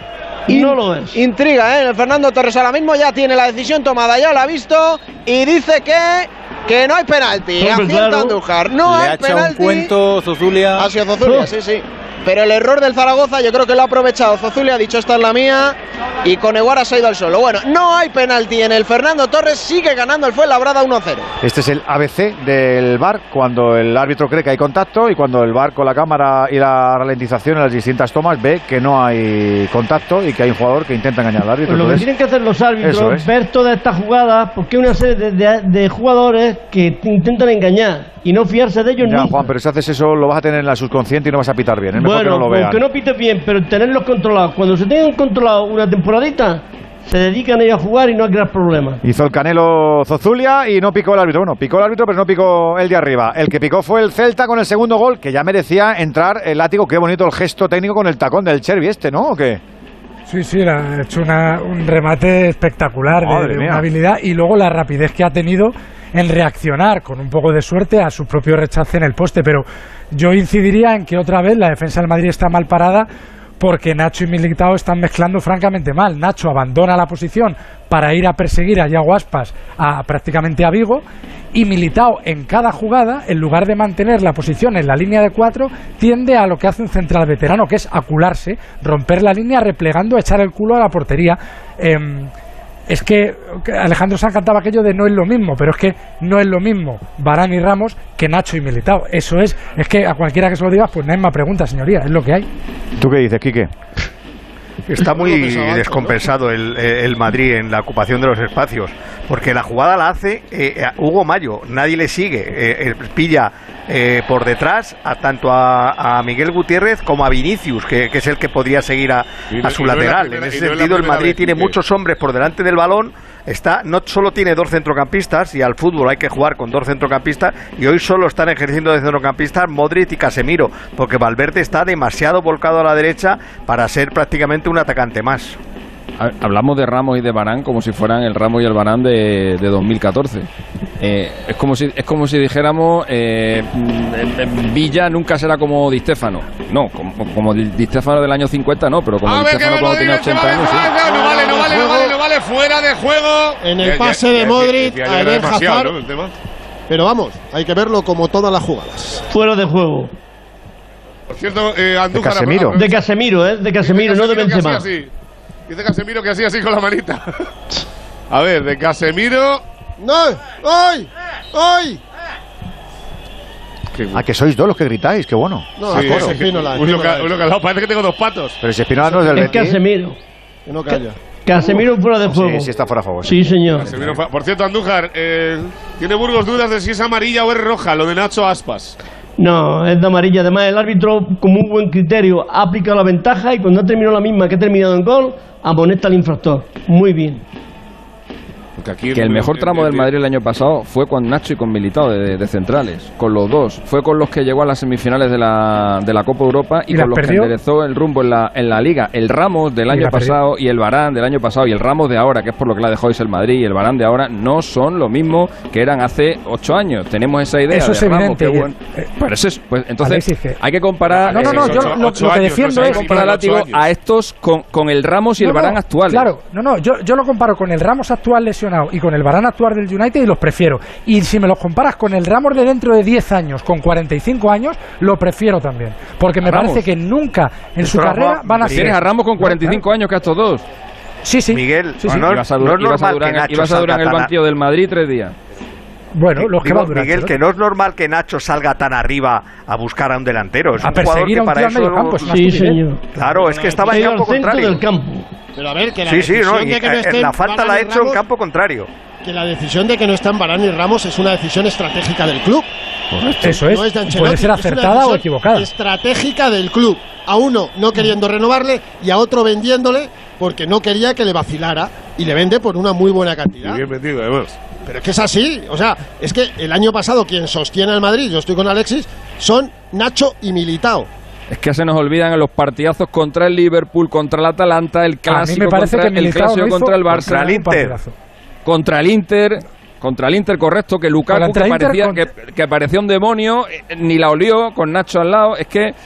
S6: No lo es.
S8: Intriga, El Fernando Torres ahora mismo ya tiene la decisión tomada, ya la ha visto y dice que no hay penalti. Acierta Andújar. No hay penalti. Le ha echado un cuento
S7: Zozulia.
S8: Ha sido Zozulia, sí. Pero el error del Zaragoza yo creo que lo ha aprovechado Zozulia, ha dicho esta es la mía y con Eguaras se ha ido al solo. Bueno, no hay penalti en el Fernando Torres, sigue ganando el Fuenlabrada 1-0.
S2: Este es el ABC del VAR, cuando el árbitro cree que hay contacto y cuando el VAR con la cámara y la ralentización en las distintas tomas ve que no hay contacto y que hay un jugador que intenta engañar al árbitro.
S6: Pero lo que tienen que hacer los árbitros es ver todas estas jugadas, porque hay una serie de jugadores que te intentan engañar y no fiarse de ellos.
S2: Ya, Juan, pero si haces eso lo vas a tener en la subconsciente y no vas a pitar bien. Es mejor
S6: bueno,
S2: que no lo vean.
S6: Aunque no pites bien, pero tenerlos controlados. Cuando se tengan controlados una temporadita, se dedican ellos a jugar y no a crear problemas.
S2: Hizo el Canelo Zozulia y no picó el árbitro. Bueno, picó el árbitro, pero no picó el de arriba. El que picó fue el Celta con el segundo gol, que ya merecía entrar el látigo. Qué bonito el gesto técnico con el tacón del Chervi ¿no? ¿O qué?
S1: Sí, ha hecho un remate espectacular de una habilidad y luego la rapidez que ha tenido en reaccionar con un poco de suerte a su propio rechace en el poste. Pero yo incidiría en que otra vez la defensa del Madrid está mal parada porque Nacho y Militao están mezclando francamente mal. Nacho abandona la posición para ir a perseguir a Yago Aspas prácticamente a Vigo, y Militao en cada jugada, en lugar de mantener la posición en la línea de 4, tiende a lo que hace un central veterano, que es acularse, romper la línea replegando, echar el culo a la portería. Es que Alejandro Sanz cantaba aquello de no es lo mismo, pero es que no es lo mismo Varane y Ramos que Nacho y Militao. Eso es que a cualquiera que se lo digas, pues no hay más preguntas, señoría, es lo que hay.
S2: ¿Tú qué dices, Quique?
S11: Está muy descompensado el Madrid en la ocupación de los espacios, porque la jugada la hace Hugo Mayo, nadie le sigue, pilla por detrás tanto a Miguel Gutiérrez como a Vinicius, que es el que podría seguir a su lateral. En ese sentido, el Madrid tiene muchos hombres por delante del balón. No solo tiene 2 centrocampistas, y al fútbol hay que jugar con 2 centrocampistas, y hoy solo están ejerciendo de centrocampistas Modric y Casemiro, porque Valverde está demasiado volcado a la derecha para ser prácticamente un atacante más.
S5: Hablamos de Ramos y de Varane como si fueran el Ramos y el Varane de 2014. Es como si dijéramos Villa nunca será como Di Stéfano. No, como Di Stéfano del año 50 no, pero como Di Stéfano cuando tenía 80 años sí.
S4: No vale, fuera de juego.
S3: En el pase de Modric a Eden Hazard. Pero vamos, hay que verlo como todas las jugadas.
S6: Fuera de juego.
S4: Por cierto, Andújar,
S6: de Casemiro, no de Benzema.
S4: Dice Casemiro que así con la manita. A ver, de Casemiro.
S3: ¡No! ¡Ay! ¡Ay!
S2: Que sois 2 los que gritáis, qué bueno.
S3: No, sí, es Espínola.
S4: Uno que al lado, parece que tengo 2 patos.
S2: Pero si Espínola no es del Betis.
S6: Casemiro.
S3: Que no calla.
S6: Casemiro fuera de juego.
S2: Sí, está fuera de juego.
S6: Sí, señor.
S4: Por cierto, Andújar, tiene Burgos dudas de si es amarilla o es roja, lo de Nacho Aspas.
S6: No, es de amarilla. Además, el árbitro, con muy buen criterio, aplica la ventaja y cuando ha terminado la misma que ha terminado en gol, amonesta al infractor. Muy bien.
S5: Que el mejor tramo del Madrid el año pasado fue con Nacho y con Militao de centrales, con los dos. Fue con los que llegó a las semifinales de la Copa Europa y con los que enderezó el rumbo en la Liga. El Ramos del año pasado y el Varane del año pasado y el Ramos de ahora, que es por lo que la dejó hoy el Madrid, y el Varane de ahora no son lo mismo que eran hace 8 años. Tenemos esa idea.
S1: Eso es
S5: Ramos,
S1: evidente.
S5: Bueno. Pero eso es, pues, entonces hay que comparar.
S1: No, yo lo que defiendo es
S5: comparar a estos con el Ramos y el Varane actuales.
S1: Claro, yo lo comparo con el Ramos actual lesionado y con el Varane actual del United y los prefiero. Y si me los comparas con el Ramos de dentro de 10 años, con 45 años, lo prefiero también. Porque me parece que nunca en su carrera van a ser...
S5: Tienes a Ramos con 45 años que a estos dos.
S1: Sí.
S11: Miguel,
S5: ibas a durar en el banquillo del Madrid 3 días.
S1: Bueno, los que va a durar.
S11: Miguel, que no es normal que Nacho salga tan arriba a buscar a un delantero. Es
S1: a
S11: un jugador que para eso...
S1: Campo,
S6: sí, señor.
S11: Claro, es que estaba en campo contrario.
S6: Del campo.
S3: Pero a ver, que la
S11: decisión
S3: de que no estén
S11: la falta la ha hecho en campo contrario.
S3: Que la decisión de que no están Varane y Ramos es una decisión estratégica del club.
S1: Correcto. Eso es.
S3: No es de Ancelotti,
S1: puede ser acertada o equivocada.
S3: Estratégica del club. A uno no queriendo renovarle y a otro vendiéndole porque no quería que le vacilara y le vende por una muy buena cantidad.
S4: Y bien vendido, además.
S3: Pero es que es así. O sea, es que el año pasado quien sostiene al Madrid, yo estoy con Alexis, son Nacho y Militao.
S5: Es que se nos olvidan en los partidazos contra el Liverpool, contra el Atalanta, el clásico contra el Barça, contra el Inter, correcto, que Lukaku que parecía un demonio, ni la olió con Nacho al lado. Es que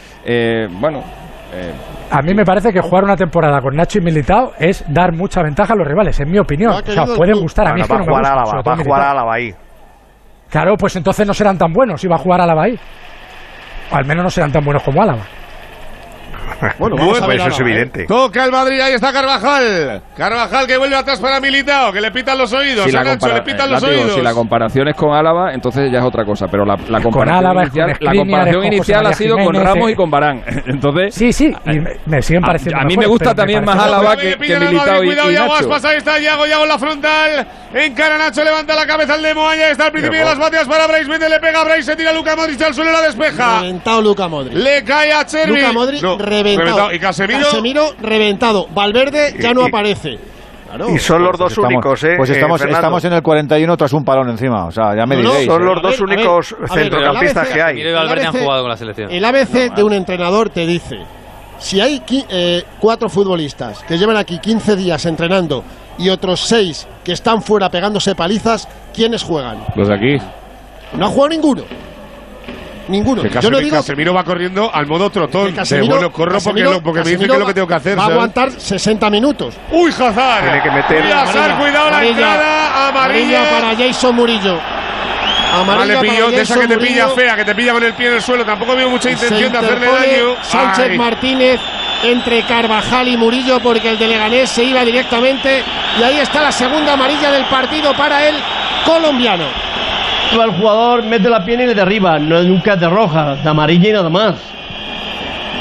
S1: a mí me parece que jugar una temporada con Nacho y Militao es dar mucha ventaja a los rivales, en mi opinión. O sea, pueden gustar, a mí es que no me gusta.
S11: Va a jugar a Álava ahí.
S1: Claro, pues entonces no serán tan buenos si va a jugar a Álava ahí. O al menos no serán tan buenos como Álava.
S11: Bueno, vamos a ver, eso es evidente.
S4: Toca el Madrid, ahí está Carvajal. Carvajal que vuelve atrás para Militao, que le pitan los oídos.
S5: Si la comparación es con Álava, entonces ya es otra cosa. Pero la comparación inicial ha sido con Ramos y con Varane. Entonces,
S1: sí, y me siguen pareciendo.
S5: A mí me gusta también más Álava que Militao y
S4: Nacho. Ahí está Yago en la frontal. Encara Nacho, levanta la cabeza el de Moya. Está al principio de las bateas para Brais. Méndez, le pega a Brais, se tira Luka Modric al suelo y la despeja.
S3: Reventado Luka Modric.
S4: Le cae a Chervi.
S3: Luka Modric reventado.
S4: Y Casemiro
S3: reventado. Valverde ya no aparece.
S11: Claro, y son los dos únicos,
S2: Pues estamos en el 41 tras un palón encima. O sea, ya me diréis.
S11: Son los dos únicos centrocampistas que hay.
S9: Casemiro y Valverde han jugado con la selección.
S3: El ABC de un entrenador te dice: si hay 4 futbolistas que llevan aquí 15 días entrenando y otros 6 que están fuera pegándose palizas, ¿quiénes juegan?
S5: Los de aquí.
S3: No ha jugado ninguno. Yo no digo
S4: Casemiro va corriendo al modo trotón. Corro porque me dicen que es lo que tengo que hacer.
S3: Va a aguantar 60 minutos.
S4: ¡Uy, Hazard!
S11: Tiene que meter.
S4: Cuidado la entrada. Amarilla
S3: para Jason Murillo.
S4: Vale, pilló de esa que te pilla fea, que te pilla con el pie en el suelo. Tampoco veo mucha intención de hacerle daño.
S3: Sánchez Martínez entre Carvajal y Murillo, porque el de Leganés se iba directamente. Y ahí está la segunda amarilla del partido para el colombiano.
S6: El jugador mete la pierna y le derriba, no es nunca de roja, de amarilla y nada más.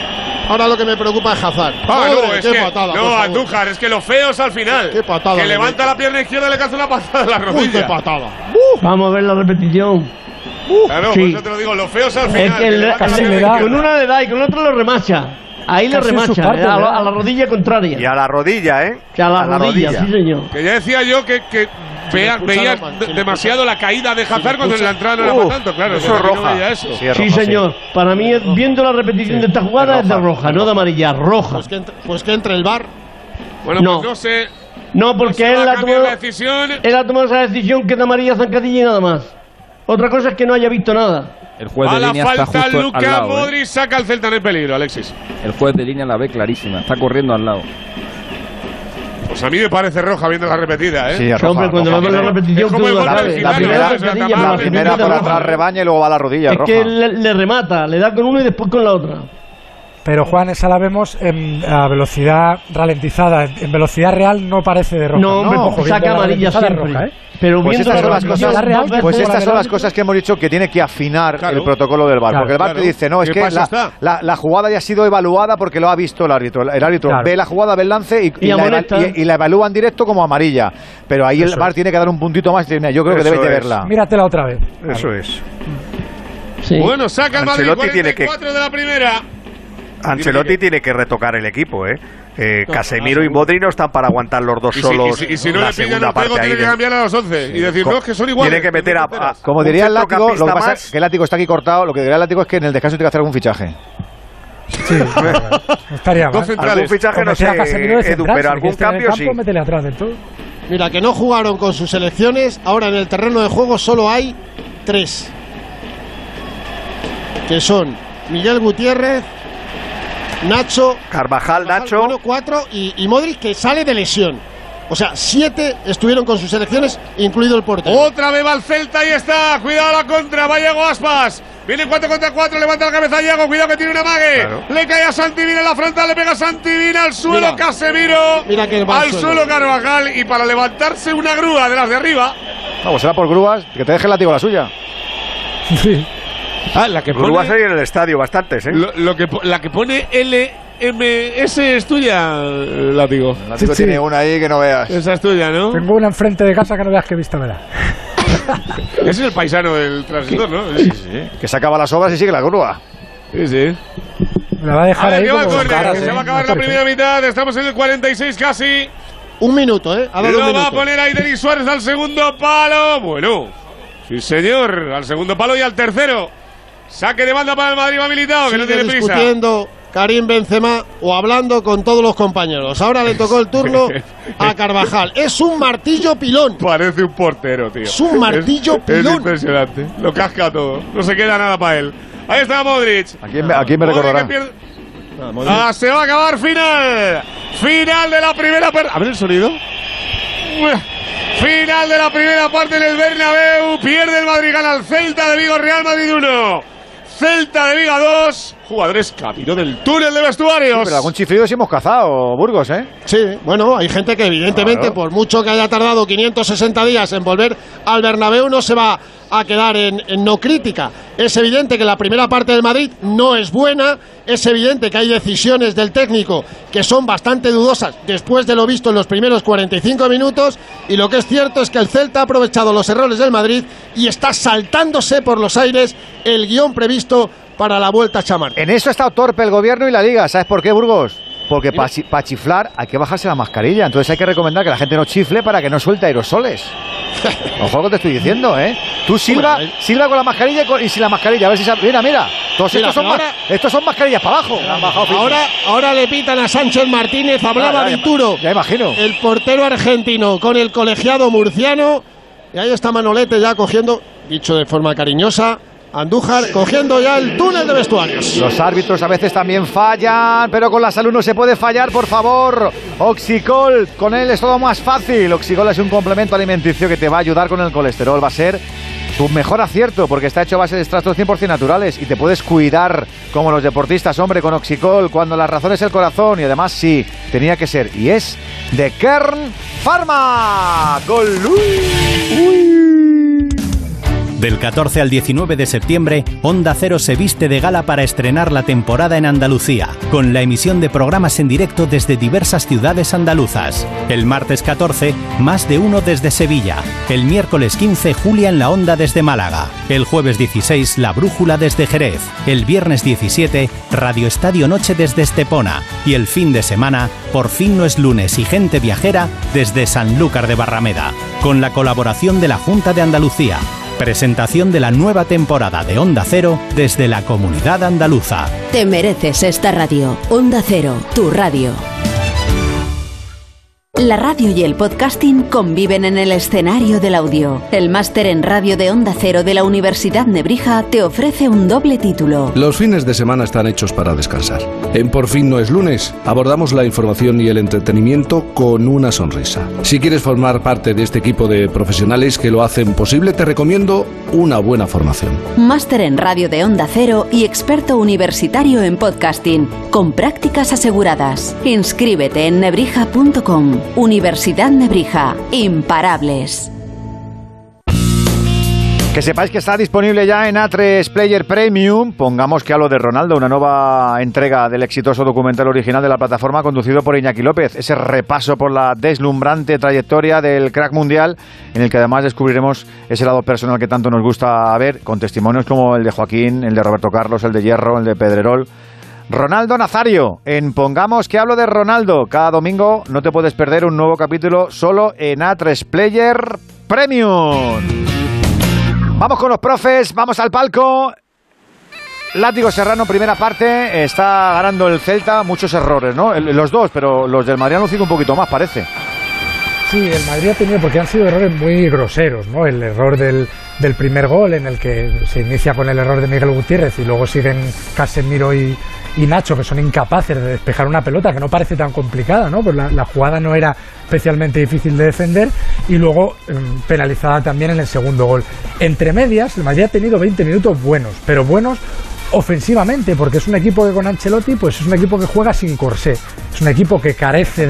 S3: Ahora lo que me preocupa es Hazard.
S4: Andújar, es que lo feo es al final.
S3: Qué patada.
S4: Que levanta la pierna izquierda y le caza una patada en la rodilla.
S3: Qué patada.
S6: Vamos a ver la repetición.
S4: Claro,
S6: Sí.
S4: pues yo te lo digo, lo feo es al final.
S6: Es que con una le da y con otra lo remacha. Ahí le remacha, a la rodilla contraria.
S11: Y a la rodilla, ¿eh?
S6: Que a la rodilla, sí señor.
S4: Que ya decía yo que veía demasiado la caída de Hazard cuando en la entrada no era para tanto, claro.
S11: Eso es roja.
S6: Sí, señor. Para mí, viendo la repetición de esta jugada, es de roja, no de amarilla, roja.
S3: Pues que entre el VAR.
S4: Bueno,
S6: No.
S4: pues no sé.
S6: No, porque
S4: No se va
S6: él
S4: a
S6: ha
S4: cambiar
S6: tomado
S4: la decisión.
S6: Él ha tomado esa decisión que es de amarilla zancadilla y nada más. Otra cosa es que no haya visto nada.
S5: El juez
S4: A
S5: de
S4: la
S5: línea está
S4: falta,
S5: justo al
S4: Luka
S5: lado.
S4: Modric saca al Celta en el peligro, Alexis.
S5: El juez de línea la ve clarísima, está corriendo al lado.
S4: Pues a mí me parece roja viendo la repetida, ¿eh?
S2: Sí, es
S6: Hombre,
S2: roja,
S6: cuando
S2: roja.
S6: vemos la repetición,
S4: Es como
S6: tú
S4: el
S6: lo
S4: gol del
S6: sabes.
S4: final,
S6: La primera
S4: ¿no?
S6: zancadilla,
S4: La
S6: pero
S2: La
S6: la
S2: primera
S6: segunda
S2: por
S6: roja.
S2: atrás rebaña y luego va a la rodilla,
S6: Es
S2: roja.
S6: que le remata, le da con uno y después con la otra.
S1: Pero Juan, esa la vemos a velocidad ralentizada. En velocidad real no parece de roja.
S6: No, hombre,
S1: ojo, viendo
S6: saca
S1: la
S6: amarilla
S1: ralentizada
S6: siempre.
S1: roja, ¿eh?
S6: Pero
S2: Pues
S6: viendo
S2: estas son
S6: la
S2: las
S6: repetición,
S2: cosas,
S6: dos veces
S2: pues estas
S6: la
S2: son las
S6: delante.
S2: cosas que hemos dicho que tiene que afinar el protocolo del VAR.
S1: Claro,
S2: porque el VAR te dice, no, es
S4: ¿Qué
S2: que
S4: paso está?
S2: la jugada ya ha sido evaluada porque lo ha visto el árbitro. El árbitro
S1: Claro.
S2: ve la jugada, ve el lance y
S6: amonesta.
S2: la evalúa en directo como amarilla. Pero ahí el VAR tiene que dar un puntito más y decir, mira, yo creo que
S11: Eso
S2: debéis de
S11: es.
S2: verla.
S1: Míratela otra vez.
S11: Eso es.
S6: Sí.
S4: Bueno, saca el Madrid,
S11: Ancelotti tiene que-
S4: 44 de la primera.
S11: Ancelotti tiene que retocar el equipo, ¿eh? Casemiro y Modric no están para aguantar los dos
S4: Y
S11: solos
S4: y si no
S11: la
S4: le pillan
S11: segunda
S4: el juego,
S11: parte ahí.
S4: tiene que cambiar a los 11 y decir, no, es que son iguales.
S11: Tiene que meter a
S2: Como
S11: un
S2: diría el látigo, lo que
S11: centrocampista
S2: pasa
S11: más.
S2: es que el látigo está aquí cortado. Lo que diría el látigo es que en el descanso tiene que hacer algún fichaje.
S1: Sí, no estaría mal.
S4: Dos centrales.
S11: Algún fichaje,
S1: O
S11: no sé,
S1: meter a Casemiro de
S11: Edu,
S1: central,
S11: pero
S1: si
S11: algún
S1: quieres tener
S11: cambio sí.
S1: campo, métele atrás del todo.
S3: Mira, que no jugaron con sus selecciones. Ahora en el terreno de juego solo hay 3. Que son Miguel Gutiérrez, Nacho,
S11: Carvajal, Nacho.
S3: bueno, 4 y Modric, que sale de lesión. O sea, 7 estuvieron con sus selecciones, incluido el portero.
S4: Otra vez va el Celta y está. Cuidado la contra. Va Iago Aspas. Viene 4 contra 4. Levanta la cabeza Iago. Cuidado que tiene una mague.
S11: Claro.
S4: Le cae a Santivina en la frontal. Le pega a Santivina al suelo.
S3: Mira.
S4: Casemiro.
S3: Mira que va
S4: al suelo Carvajal. Y para levantarse una grúa de las de arriba.
S2: Vamos, será por grúas. Que te deje el látigo la suya.
S1: Sí.
S4: La que
S11: Grúas hay en el estadio, bastantes, ¿eh?
S4: la que pone LMS es tuya, látigo.
S2: El látigo
S1: Sí, sí.
S2: tiene una ahí que no veas.
S4: Esa es tuya, ¿no?
S1: Tengo una enfrente de casa que no veas que vista me da.
S4: Ese es el paisano del transistor, ¿no?
S2: Sí, sí. Que se acaba las obras y sigue la grúa.
S4: Sí, sí.
S1: Me la va a dejar
S4: A ver,
S1: ahí
S4: que va
S1: como
S4: a correr.
S1: caras,
S4: Se va a acabar la primera mitad. Estamos en el 46 casi.
S3: Un minuto, ¿eh? Ha dado un
S4: Lo va a
S3: minuto.
S4: poner ahí Denis Suárez al segundo palo. Bueno, sí señor, al segundo palo y al tercero. Saque de banda para el Madrid, va Militao, que no
S3: Sigue
S4: tiene prisa.
S3: discutiendo Karim Benzema o hablando con todos los compañeros. Ahora le tocó el turno a Carvajal. Es un martillo pilón.
S4: Parece un portero, tío.
S3: Es un martillo
S4: Es
S3: pilón.
S4: impresionante. Lo casca todo. No se queda nada para él. Ahí está Modric.
S2: ¿A quién me
S4: Modric
S2: recordará?
S4: que pierde- se va a acabar final. Final de la primera parte. A ver el sonido. Final de la primera parte en el Bernabéu. Pierde el Madrid, gana el Celta de Vigo, Real Madrid 1. Celta de Vigo 2. Jugadores camino del túnel de vestuarios.
S2: Pero algún chiflido sí hemos cazado, Burgos, ¿eh?
S3: Sí, bueno, hay gente que evidentemente,
S2: Claro.
S3: por mucho que haya tardado 560 días en volver al Bernabéu, no se va a quedar en no crítica. Es evidente que la primera parte del Madrid no es buena, es evidente que hay decisiones del técnico que son bastante dudosas después de lo visto en los primeros 45 minutos, y lo que es cierto es que el Celta ha aprovechado los errores del Madrid y está saltándose por los aires el guión previsto para la Vuelta a Chamartín.
S2: En eso ha estado torpe el gobierno y la liga. ¿Sabes por qué, Burgos? Porque para chiflar hay que bajarse la mascarilla. Entonces hay que recomendar que la gente no chifle para que no suelte aerosoles. Ojo lo que te estoy diciendo, ¿eh? Tú silba con la mascarilla y sin la mascarilla. A ver si sabe. Mira. Todos
S3: Mira,
S2: estos son mascarillas para abajo.
S3: Ahora le pitan a Sánchez Martínez, hablaba Vituro.
S2: Ya imagino.
S3: El portero argentino con el colegiado murciano. Y ahí está Manolete ya cogiendo, dicho de forma cariñosa, Andújar cogiendo ya el túnel de vestuarios.
S2: Los árbitros a veces también fallan, pero con la salud no se puede fallar, por favor. Oxicol, con él es todo más fácil. Oxicol es un complemento alimenticio que te va a ayudar con el colesterol. Va a ser tu mejor acierto porque está hecho a base de extractos 100% naturales y te puedes cuidar como los deportistas, hombre, con Oxicol, cuando la razón es el corazón. Y además sí, tenía que ser y es de Kern Pharma. Gol.
S17: Del 14 al 19 de septiembre, Onda Cero se viste de gala para estrenar la temporada en Andalucía, con la emisión de programas en directo desde diversas ciudades andaluzas. El martes 14, Más de Uno desde Sevilla. El miércoles 15, Julia en la Onda desde Málaga. El jueves 16, La Brújula desde Jerez. El viernes 17, Radio Estadio Noche desde Estepona. Y el fin de semana, Por fin no es lunes y Gente Viajera desde Sanlúcar de Barrameda. Con la colaboración de la Junta de Andalucía. Presentación de la nueva temporada de Onda Cero desde la Comunidad Andaluza.
S16: Te mereces esta radio. Onda Cero, tu radio. La radio y el podcasting conviven en el escenario del audio. El máster en radio de Onda Cero de la Universidad Nebrija te ofrece un doble título.
S18: Los fines de semana están hechos para descansar. En Por fin no es lunes, abordamos la información y el entretenimiento con una sonrisa. Si quieres formar parte de este equipo de profesionales que lo hacen posible, te recomiendo una buena formación.
S16: Máster en radio de Onda Cero y experto universitario en podcasting, con prácticas aseguradas. Inscríbete en nebrija.com. Universidad Nebrija. Imparables.
S2: Que sepáis que está disponible ya en A3 Player Premium. Pongamos que hablo de Ronaldo, una nueva entrega del exitoso documental original de la plataforma conducido por Iñaki López. Ese repaso por la deslumbrante trayectoria del crack mundial, en el que además descubriremos ese lado personal que tanto nos gusta ver, con testimonios como el de Joaquín, el de Roberto Carlos, el de Hierro, el de Pedrerol. Ronaldo Nazario, en Pongamos que hablo de Ronaldo. Cada domingo no te puedes perder un nuevo capítulo solo en A3 Player Premium. Vamos con los profes, vamos al palco. Látigo Serrano, primera parte, está ganando el Celta, muchos errores, ¿no? Los dos, pero los del Madrid han lucido un poquito más, parece.
S1: Sí, el Madrid ha tenido, porque han sido errores muy groseros, ¿no? El error del primer gol, en el que se inicia con el error de Miguel Gutiérrez y luego siguen Casemiro y Nacho, que son incapaces de despejar una pelota que no parece tan complicada, ¿no? Pues la jugada no era especialmente difícil de defender, y luego penalizada también en el segundo gol. Entre medias, el Madrid ha tenido 20 minutos buenos, pero buenos ofensivamente, porque es un equipo que con Ancelotti pues es un equipo que juega sin corsé, es un equipo que carece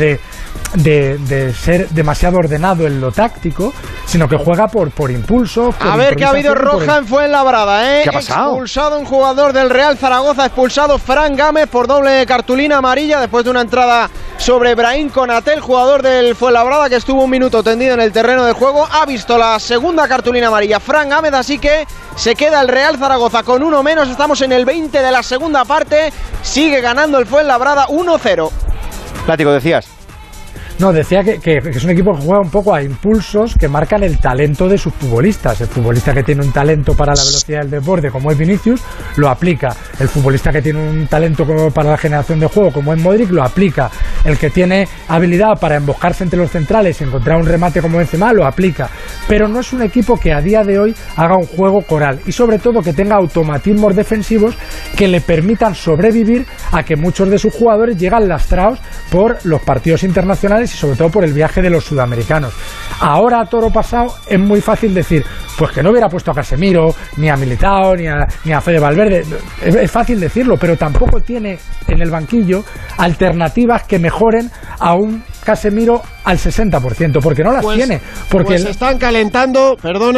S1: de ser demasiado ordenado en lo táctico, sino que juega por impulso.
S8: A ver, que ha habido roja en Fuenlabrada, ¿eh?
S2: ¿Qué ha pasado?
S8: Expulsado un jugador del Real Zaragoza, expulsado Fran Gámez por doble cartulina amarilla después de una entrada sobre Brahim Konaté, el jugador del Fuenlabrada, que estuvo un minuto tendido en el terreno de juego. Ha visto la segunda cartulina amarilla Fran Gámez, así que se queda el Real Zaragoza con uno menos. Estamos en el 20 de la segunda parte, sigue ganando el Fuenlabrada 1-0.
S2: Látigo, decías.
S1: No, decía que es un equipo que juega un poco a impulsos que marcan el talento de sus futbolistas. El futbolista que tiene un talento para la velocidad del desborde, como es Vinicius, lo aplica. El futbolista que tiene un talento para la generación de juego, como es Modric, lo aplica. El que tiene habilidad para emboscarse entre los centrales y encontrar un remate como Benzema, lo aplica. Pero no es un equipo que a día de hoy haga un juego coral, y sobre todo que tenga automatismos defensivos que le permitan sobrevivir a que muchos de sus jugadores llegan lastrados por los partidos internacionales y sobre todo por el viaje de los sudamericanos. Ahora, a toro pasado, es muy fácil decir pues que no hubiera puesto a Casemiro, ni a Militao, ni a Fede Valverde. Es fácil decirlo, pero tampoco tiene en el banquillo alternativas que mejoren a un Casemiro al 60%, porque no las tiene. Porque
S3: se están calentando,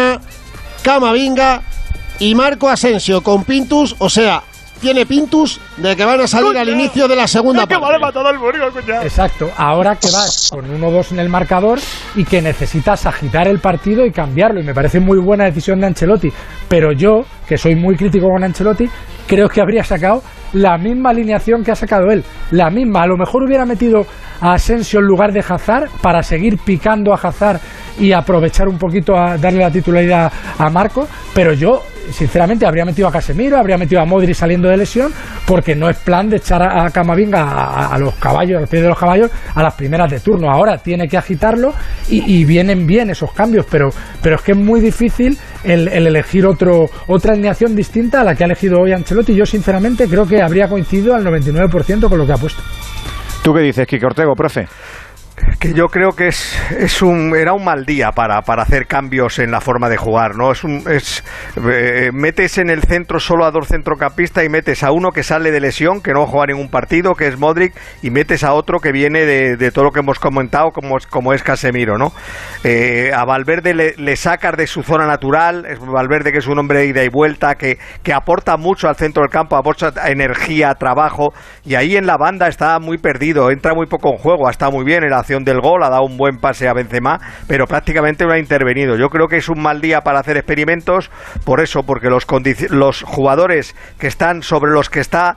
S3: Camavinga y Marco Asensio con Pintus, o sea, tiene Pintus de que van a salir al inicio de la segunda parte.
S1: Exacto, ahora que vas con 1-2 en el marcador y que necesitas agitar el partido y cambiarlo, y me parece muy buena decisión de Ancelotti, pero yo, que soy muy crítico con Ancelotti, creo que habría sacado la misma alineación que ha sacado él, la misma. A lo mejor hubiera metido a Asensio en lugar de Hazard para seguir picando a Hazard y aprovechar un poquito a darle la titularidad a Marco, pero yo sinceramente habría metido a Casemiro, habría metido a Modric saliendo de lesión, porque no es plan de echar a Camavinga a los caballos, a los pies de los caballos, a las primeras de turno. Ahora tiene que agitarlo y vienen bien esos cambios, pero es que es muy difícil el elegir otra alineación distinta a la que ha elegido hoy Ancelotti. Yo sinceramente creo que habría coincidido al 99% con lo que ha puesto.
S2: ¿Tú qué dices, Quique Ortego, profe?
S11: Que yo creo que era un mal día para hacer cambios en la forma de jugar, ¿no? Metes en el centro solo a dos centrocampistas y metes a uno que sale de lesión, que no juega ningún partido, que es Modric, y metes a otro que viene de todo lo que hemos comentado, como es Casemiro, ¿no? A Valverde le sacas de su zona natural, Valverde, que es un hombre de ida y vuelta, que aporta mucho al centro del campo, aporta energía, trabajo, y ahí en la banda está muy perdido, entra muy poco en juego, ha estado muy bien en la acción del gol, ha dado un buen pase a Benzema, pero prácticamente no ha intervenido. Yo creo que es un mal día para hacer experimentos, por eso, porque los jugadores que están sobre los que está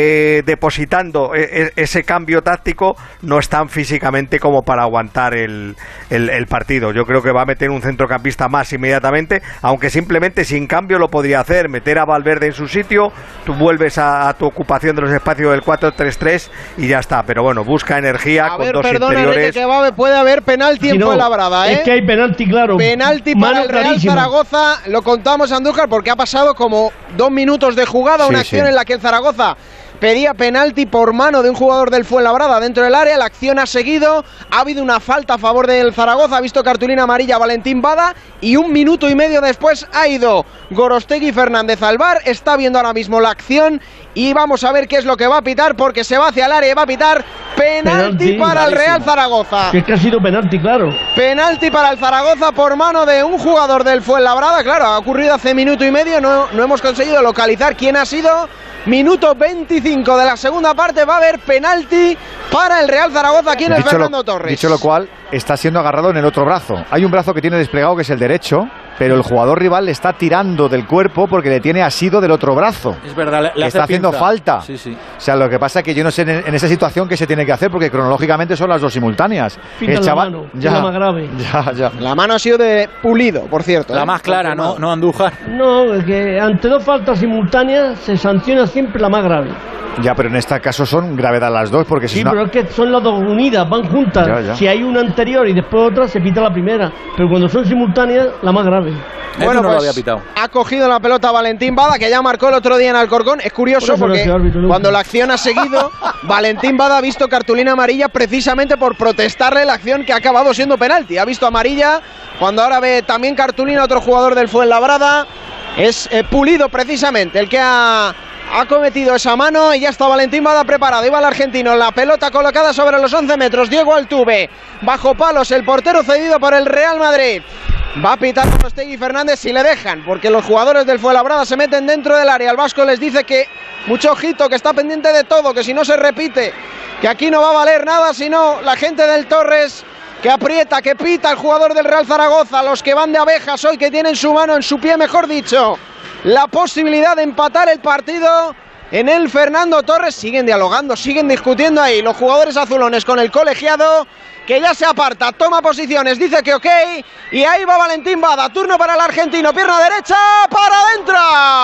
S11: depositando ese cambio táctico no están físicamente como para aguantar el partido. Yo creo que va a meter un centrocampista más inmediatamente, aunque simplemente sin cambio lo podría hacer, meter a Valverde en su sitio, tú vuelves a tu ocupación de los espacios del 4-3-3 y ya está, pero bueno, busca energía con dos interiores.
S8: Que puede haber penalti en Fuenlabrada, ¿eh?
S6: Es que hay penalti, claro.
S8: Penalti para el Real Zaragoza, lo contamos, Andújar, porque ha pasado como 2 minutos de jugada, una acción en la que el Zaragoza pedía penalti por mano de un jugador del Fuenlabrada dentro del área, la acción ha seguido, ha habido una falta a favor del Zaragoza, ha visto cartulina amarilla Valentín Bada y 1 minuto y medio después ha ido Gorostegui Fernández al VAR, está viendo ahora mismo la acción y vamos a ver qué es lo que va a pitar, porque se va hacia el área y va a pitar penalti para el Real Zaragoza.
S6: Que es que ha sido penalti, claro.
S8: Penalti para el Zaragoza por mano de un jugador del Fuenlabrada, claro, ha ocurrido hace minuto y medio, no hemos conseguido localizar quién ha sido. Minuto 25 de la segunda parte, va a haber penalti para el Real Zaragoza aquí en el Fernando Torres.
S2: Dicho lo cual, está siendo agarrado en el otro brazo. Hay un brazo que tiene desplegado que es el derecho, pero el jugador rival le está tirando del cuerpo porque le tiene asido del otro brazo.
S7: Es verdad, le
S2: está haciendo falta.
S7: Sí, sí.
S2: O sea, lo que pasa es que yo no sé en esa situación qué se tiene que hacer, porque cronológicamente son las dos simultáneas.
S6: El chaval, la mano, ya, es la más grave.
S2: Ya.
S8: La mano ha sido de Pulido, por cierto.
S7: La más clara, no Andújar.
S6: No, es que ante dos faltas simultáneas se sanciona siempre la más grave.
S2: Ya, pero en este caso son gravedad las dos, porque
S6: sí, pero es que son las dos unidas, van juntas.
S2: Ya.
S6: Si hay una anterior y después otra, se pita la primera. Pero cuando son simultáneas, la más grave.
S8: Bueno, pues ha cogido la pelota Valentín Bada, que ya marcó el otro día en Alcorcón. Es curioso porque cuando la acción ha seguido, Valentín Bada ha visto cartulina amarilla precisamente por protestarle la acción que ha acabado siendo penalti. Ha visto amarilla, cuando ahora ve también cartulina otro jugador del Fuenlabrada. Es Pulido precisamente el que ha cometido esa mano y ya está Valentín Bada preparado. Iba el argentino, la pelota colocada sobre los 11 metros. Diego Altuve, bajo palos, el portero cedido por el Real Madrid. Va a pitar Gorostegui Fernández si le dejan, porque los jugadores del Fuenlabrada se meten dentro del área. El vasco les dice que mucho ojito, que está pendiente de todo, que si no se repite, que aquí no va a valer nada, sino la gente del Torres que aprieta, que pita el jugador del Real Zaragoza, los que van de abejas hoy, que tienen su mano en su pie, mejor dicho, la posibilidad de empatar el partido en el Fernando Torres. Siguen dialogando, siguen discutiendo ahí los jugadores azulones con el colegiado, que ya se aparta, toma posiciones, dice que ok, y ahí va Valentín Bada, turno para el argentino, pierna derecha, para adentro,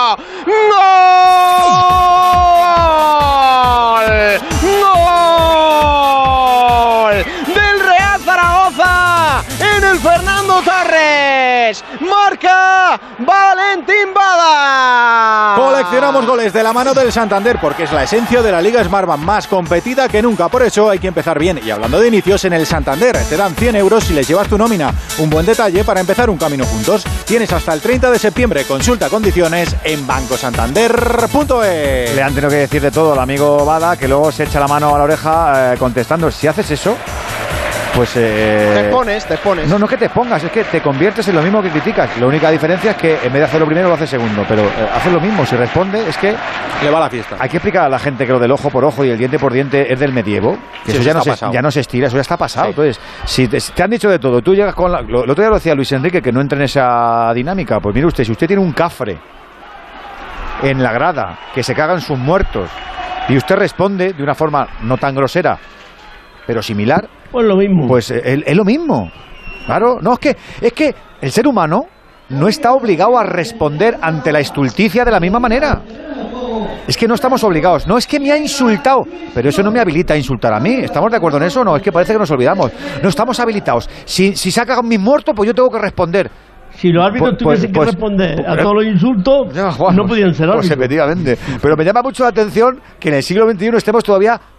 S8: ¡gol! Del Real Zaragoza en el Fernando Torres, marca Valentín Bada.
S7: Coleccionamos goles de la mano del Santander porque es la esencia de la Liga Smartbank, más competida que nunca, por eso hay que empezar bien. Y hablando de inicios, en el Santander te dan 100 euros si les llevas tu nómina, un buen detalle para empezar un camino juntos. Tienes hasta el 30 de septiembre, consulta condiciones en bancosantander.es.
S2: Le han tenido que decir de todo al amigo Bada, que luego se echa la mano a la oreja contestando. Si haces eso, pues
S8: te pones.
S2: No es que te pongas, es que te conviertes en lo mismo que criticas. La única diferencia es que en vez de hacerlo primero lo hace segundo, pero hace lo mismo. Si responde, es que
S7: le va la fiesta.
S2: Hay que explicar a la gente que lo del ojo por ojo y el diente por diente es del medievo, que
S7: sí,
S2: eso ya no se estira, eso ya está pasado. Sí. Entonces, si te han dicho de todo, tú llegas con lo otro día lo decía Luis Enrique, que no entra en esa dinámica. Pues mire usted, si usted tiene un cafre en la grada, que se cagan sus muertos, y usted responde de una forma no tan grosera, pero similar,
S6: pues lo mismo.
S2: Pues es lo mismo. Claro, no, es que el ser humano no está obligado a responder ante la estulticia de la misma manera. Es que no estamos obligados. No, es que me ha insultado, pero eso no me habilita a insultar a mí. ¿Estamos de acuerdo en eso o no? Es que parece que nos olvidamos. No estamos habilitados. Si saca mis muertos, pues yo tengo que responder.
S6: Si los árbitros tuviesen que responder a todos los insultos, no podían ser árbitros.
S2: Pues efectivamente. Pero me llama mucho la atención que en el siglo XXI estemos todavía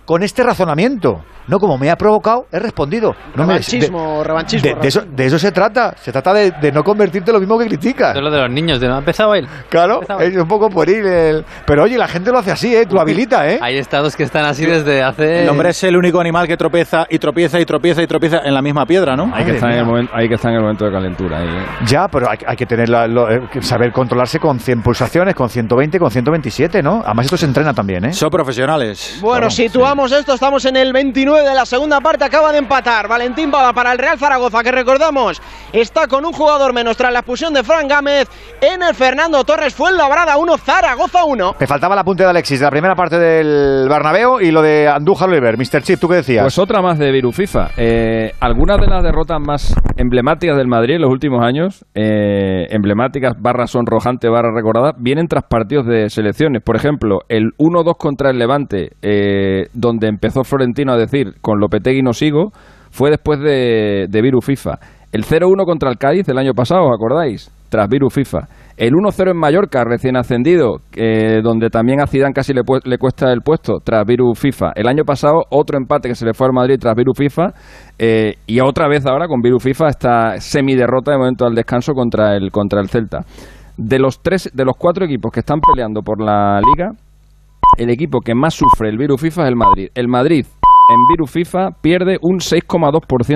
S2: con este razonamiento. No, como me ha provocado, he respondido. No
S8: revanchismo.
S2: De eso se trata. Se trata de no convertirte en lo mismo que criticas.
S9: Es lo de los niños, ¿no? ¿Ha empezado él?
S2: Claro, es un poco pueril. Pero oye, la gente lo hace así, tú habilita,
S9: Hay estados que están así desde hace...
S7: El hombre es el único animal que tropieza en la misma piedra, ¿no?
S5: Hay que estar en el momento de calentura. Ahí,
S2: Ya, pero hay que tener saber controlarse con 100 pulsaciones, con 120, con 127, ¿no? Además esto se entrena también,
S7: Son profesionales.
S8: Bueno, situamos esto, estamos en el 29 de la segunda parte, acaba de empatar Valentín Bada para el Real Zaragoza, que recordamos está con un jugador menos tras la expulsión de Fran Gámez en el Fernando Torres. Fuenlabrada 1, Zaragoza 1.
S2: Me faltaba la punta de Alexis de la primera parte del Bernabéu y lo de Andújar Oliver. Mr. Chip, ¿tú qué decías?
S5: Pues otra más de Virus FIFA. Algunas de las derrotas más emblemáticas del Madrid en los últimos años, emblemáticas, sonrojante, recordadas, vienen tras partidos de selecciones. Por ejemplo, el 1-2 contra el Levante, donde empezó Florentino a decir, con Lopetegui no sigo, fue después de Virus FIFA. El 0-1 contra el Cádiz del año pasado, ¿os acordáis? Tras Virus FIFA. El 1-0 en Mallorca, recién ascendido, donde también a Zidane casi le cuesta el puesto, tras Virus FIFA. El año pasado, otro empate que se le fue al Madrid tras Virus FIFA, y otra vez ahora con Virus FIFA esta semiderrota de momento al descanso contra el Celta. De los 4 equipos que están peleando por la Liga, el equipo que más sufre el Virus FIFA es el Madrid. El Madrid en Virus FIFA pierde un 6,2%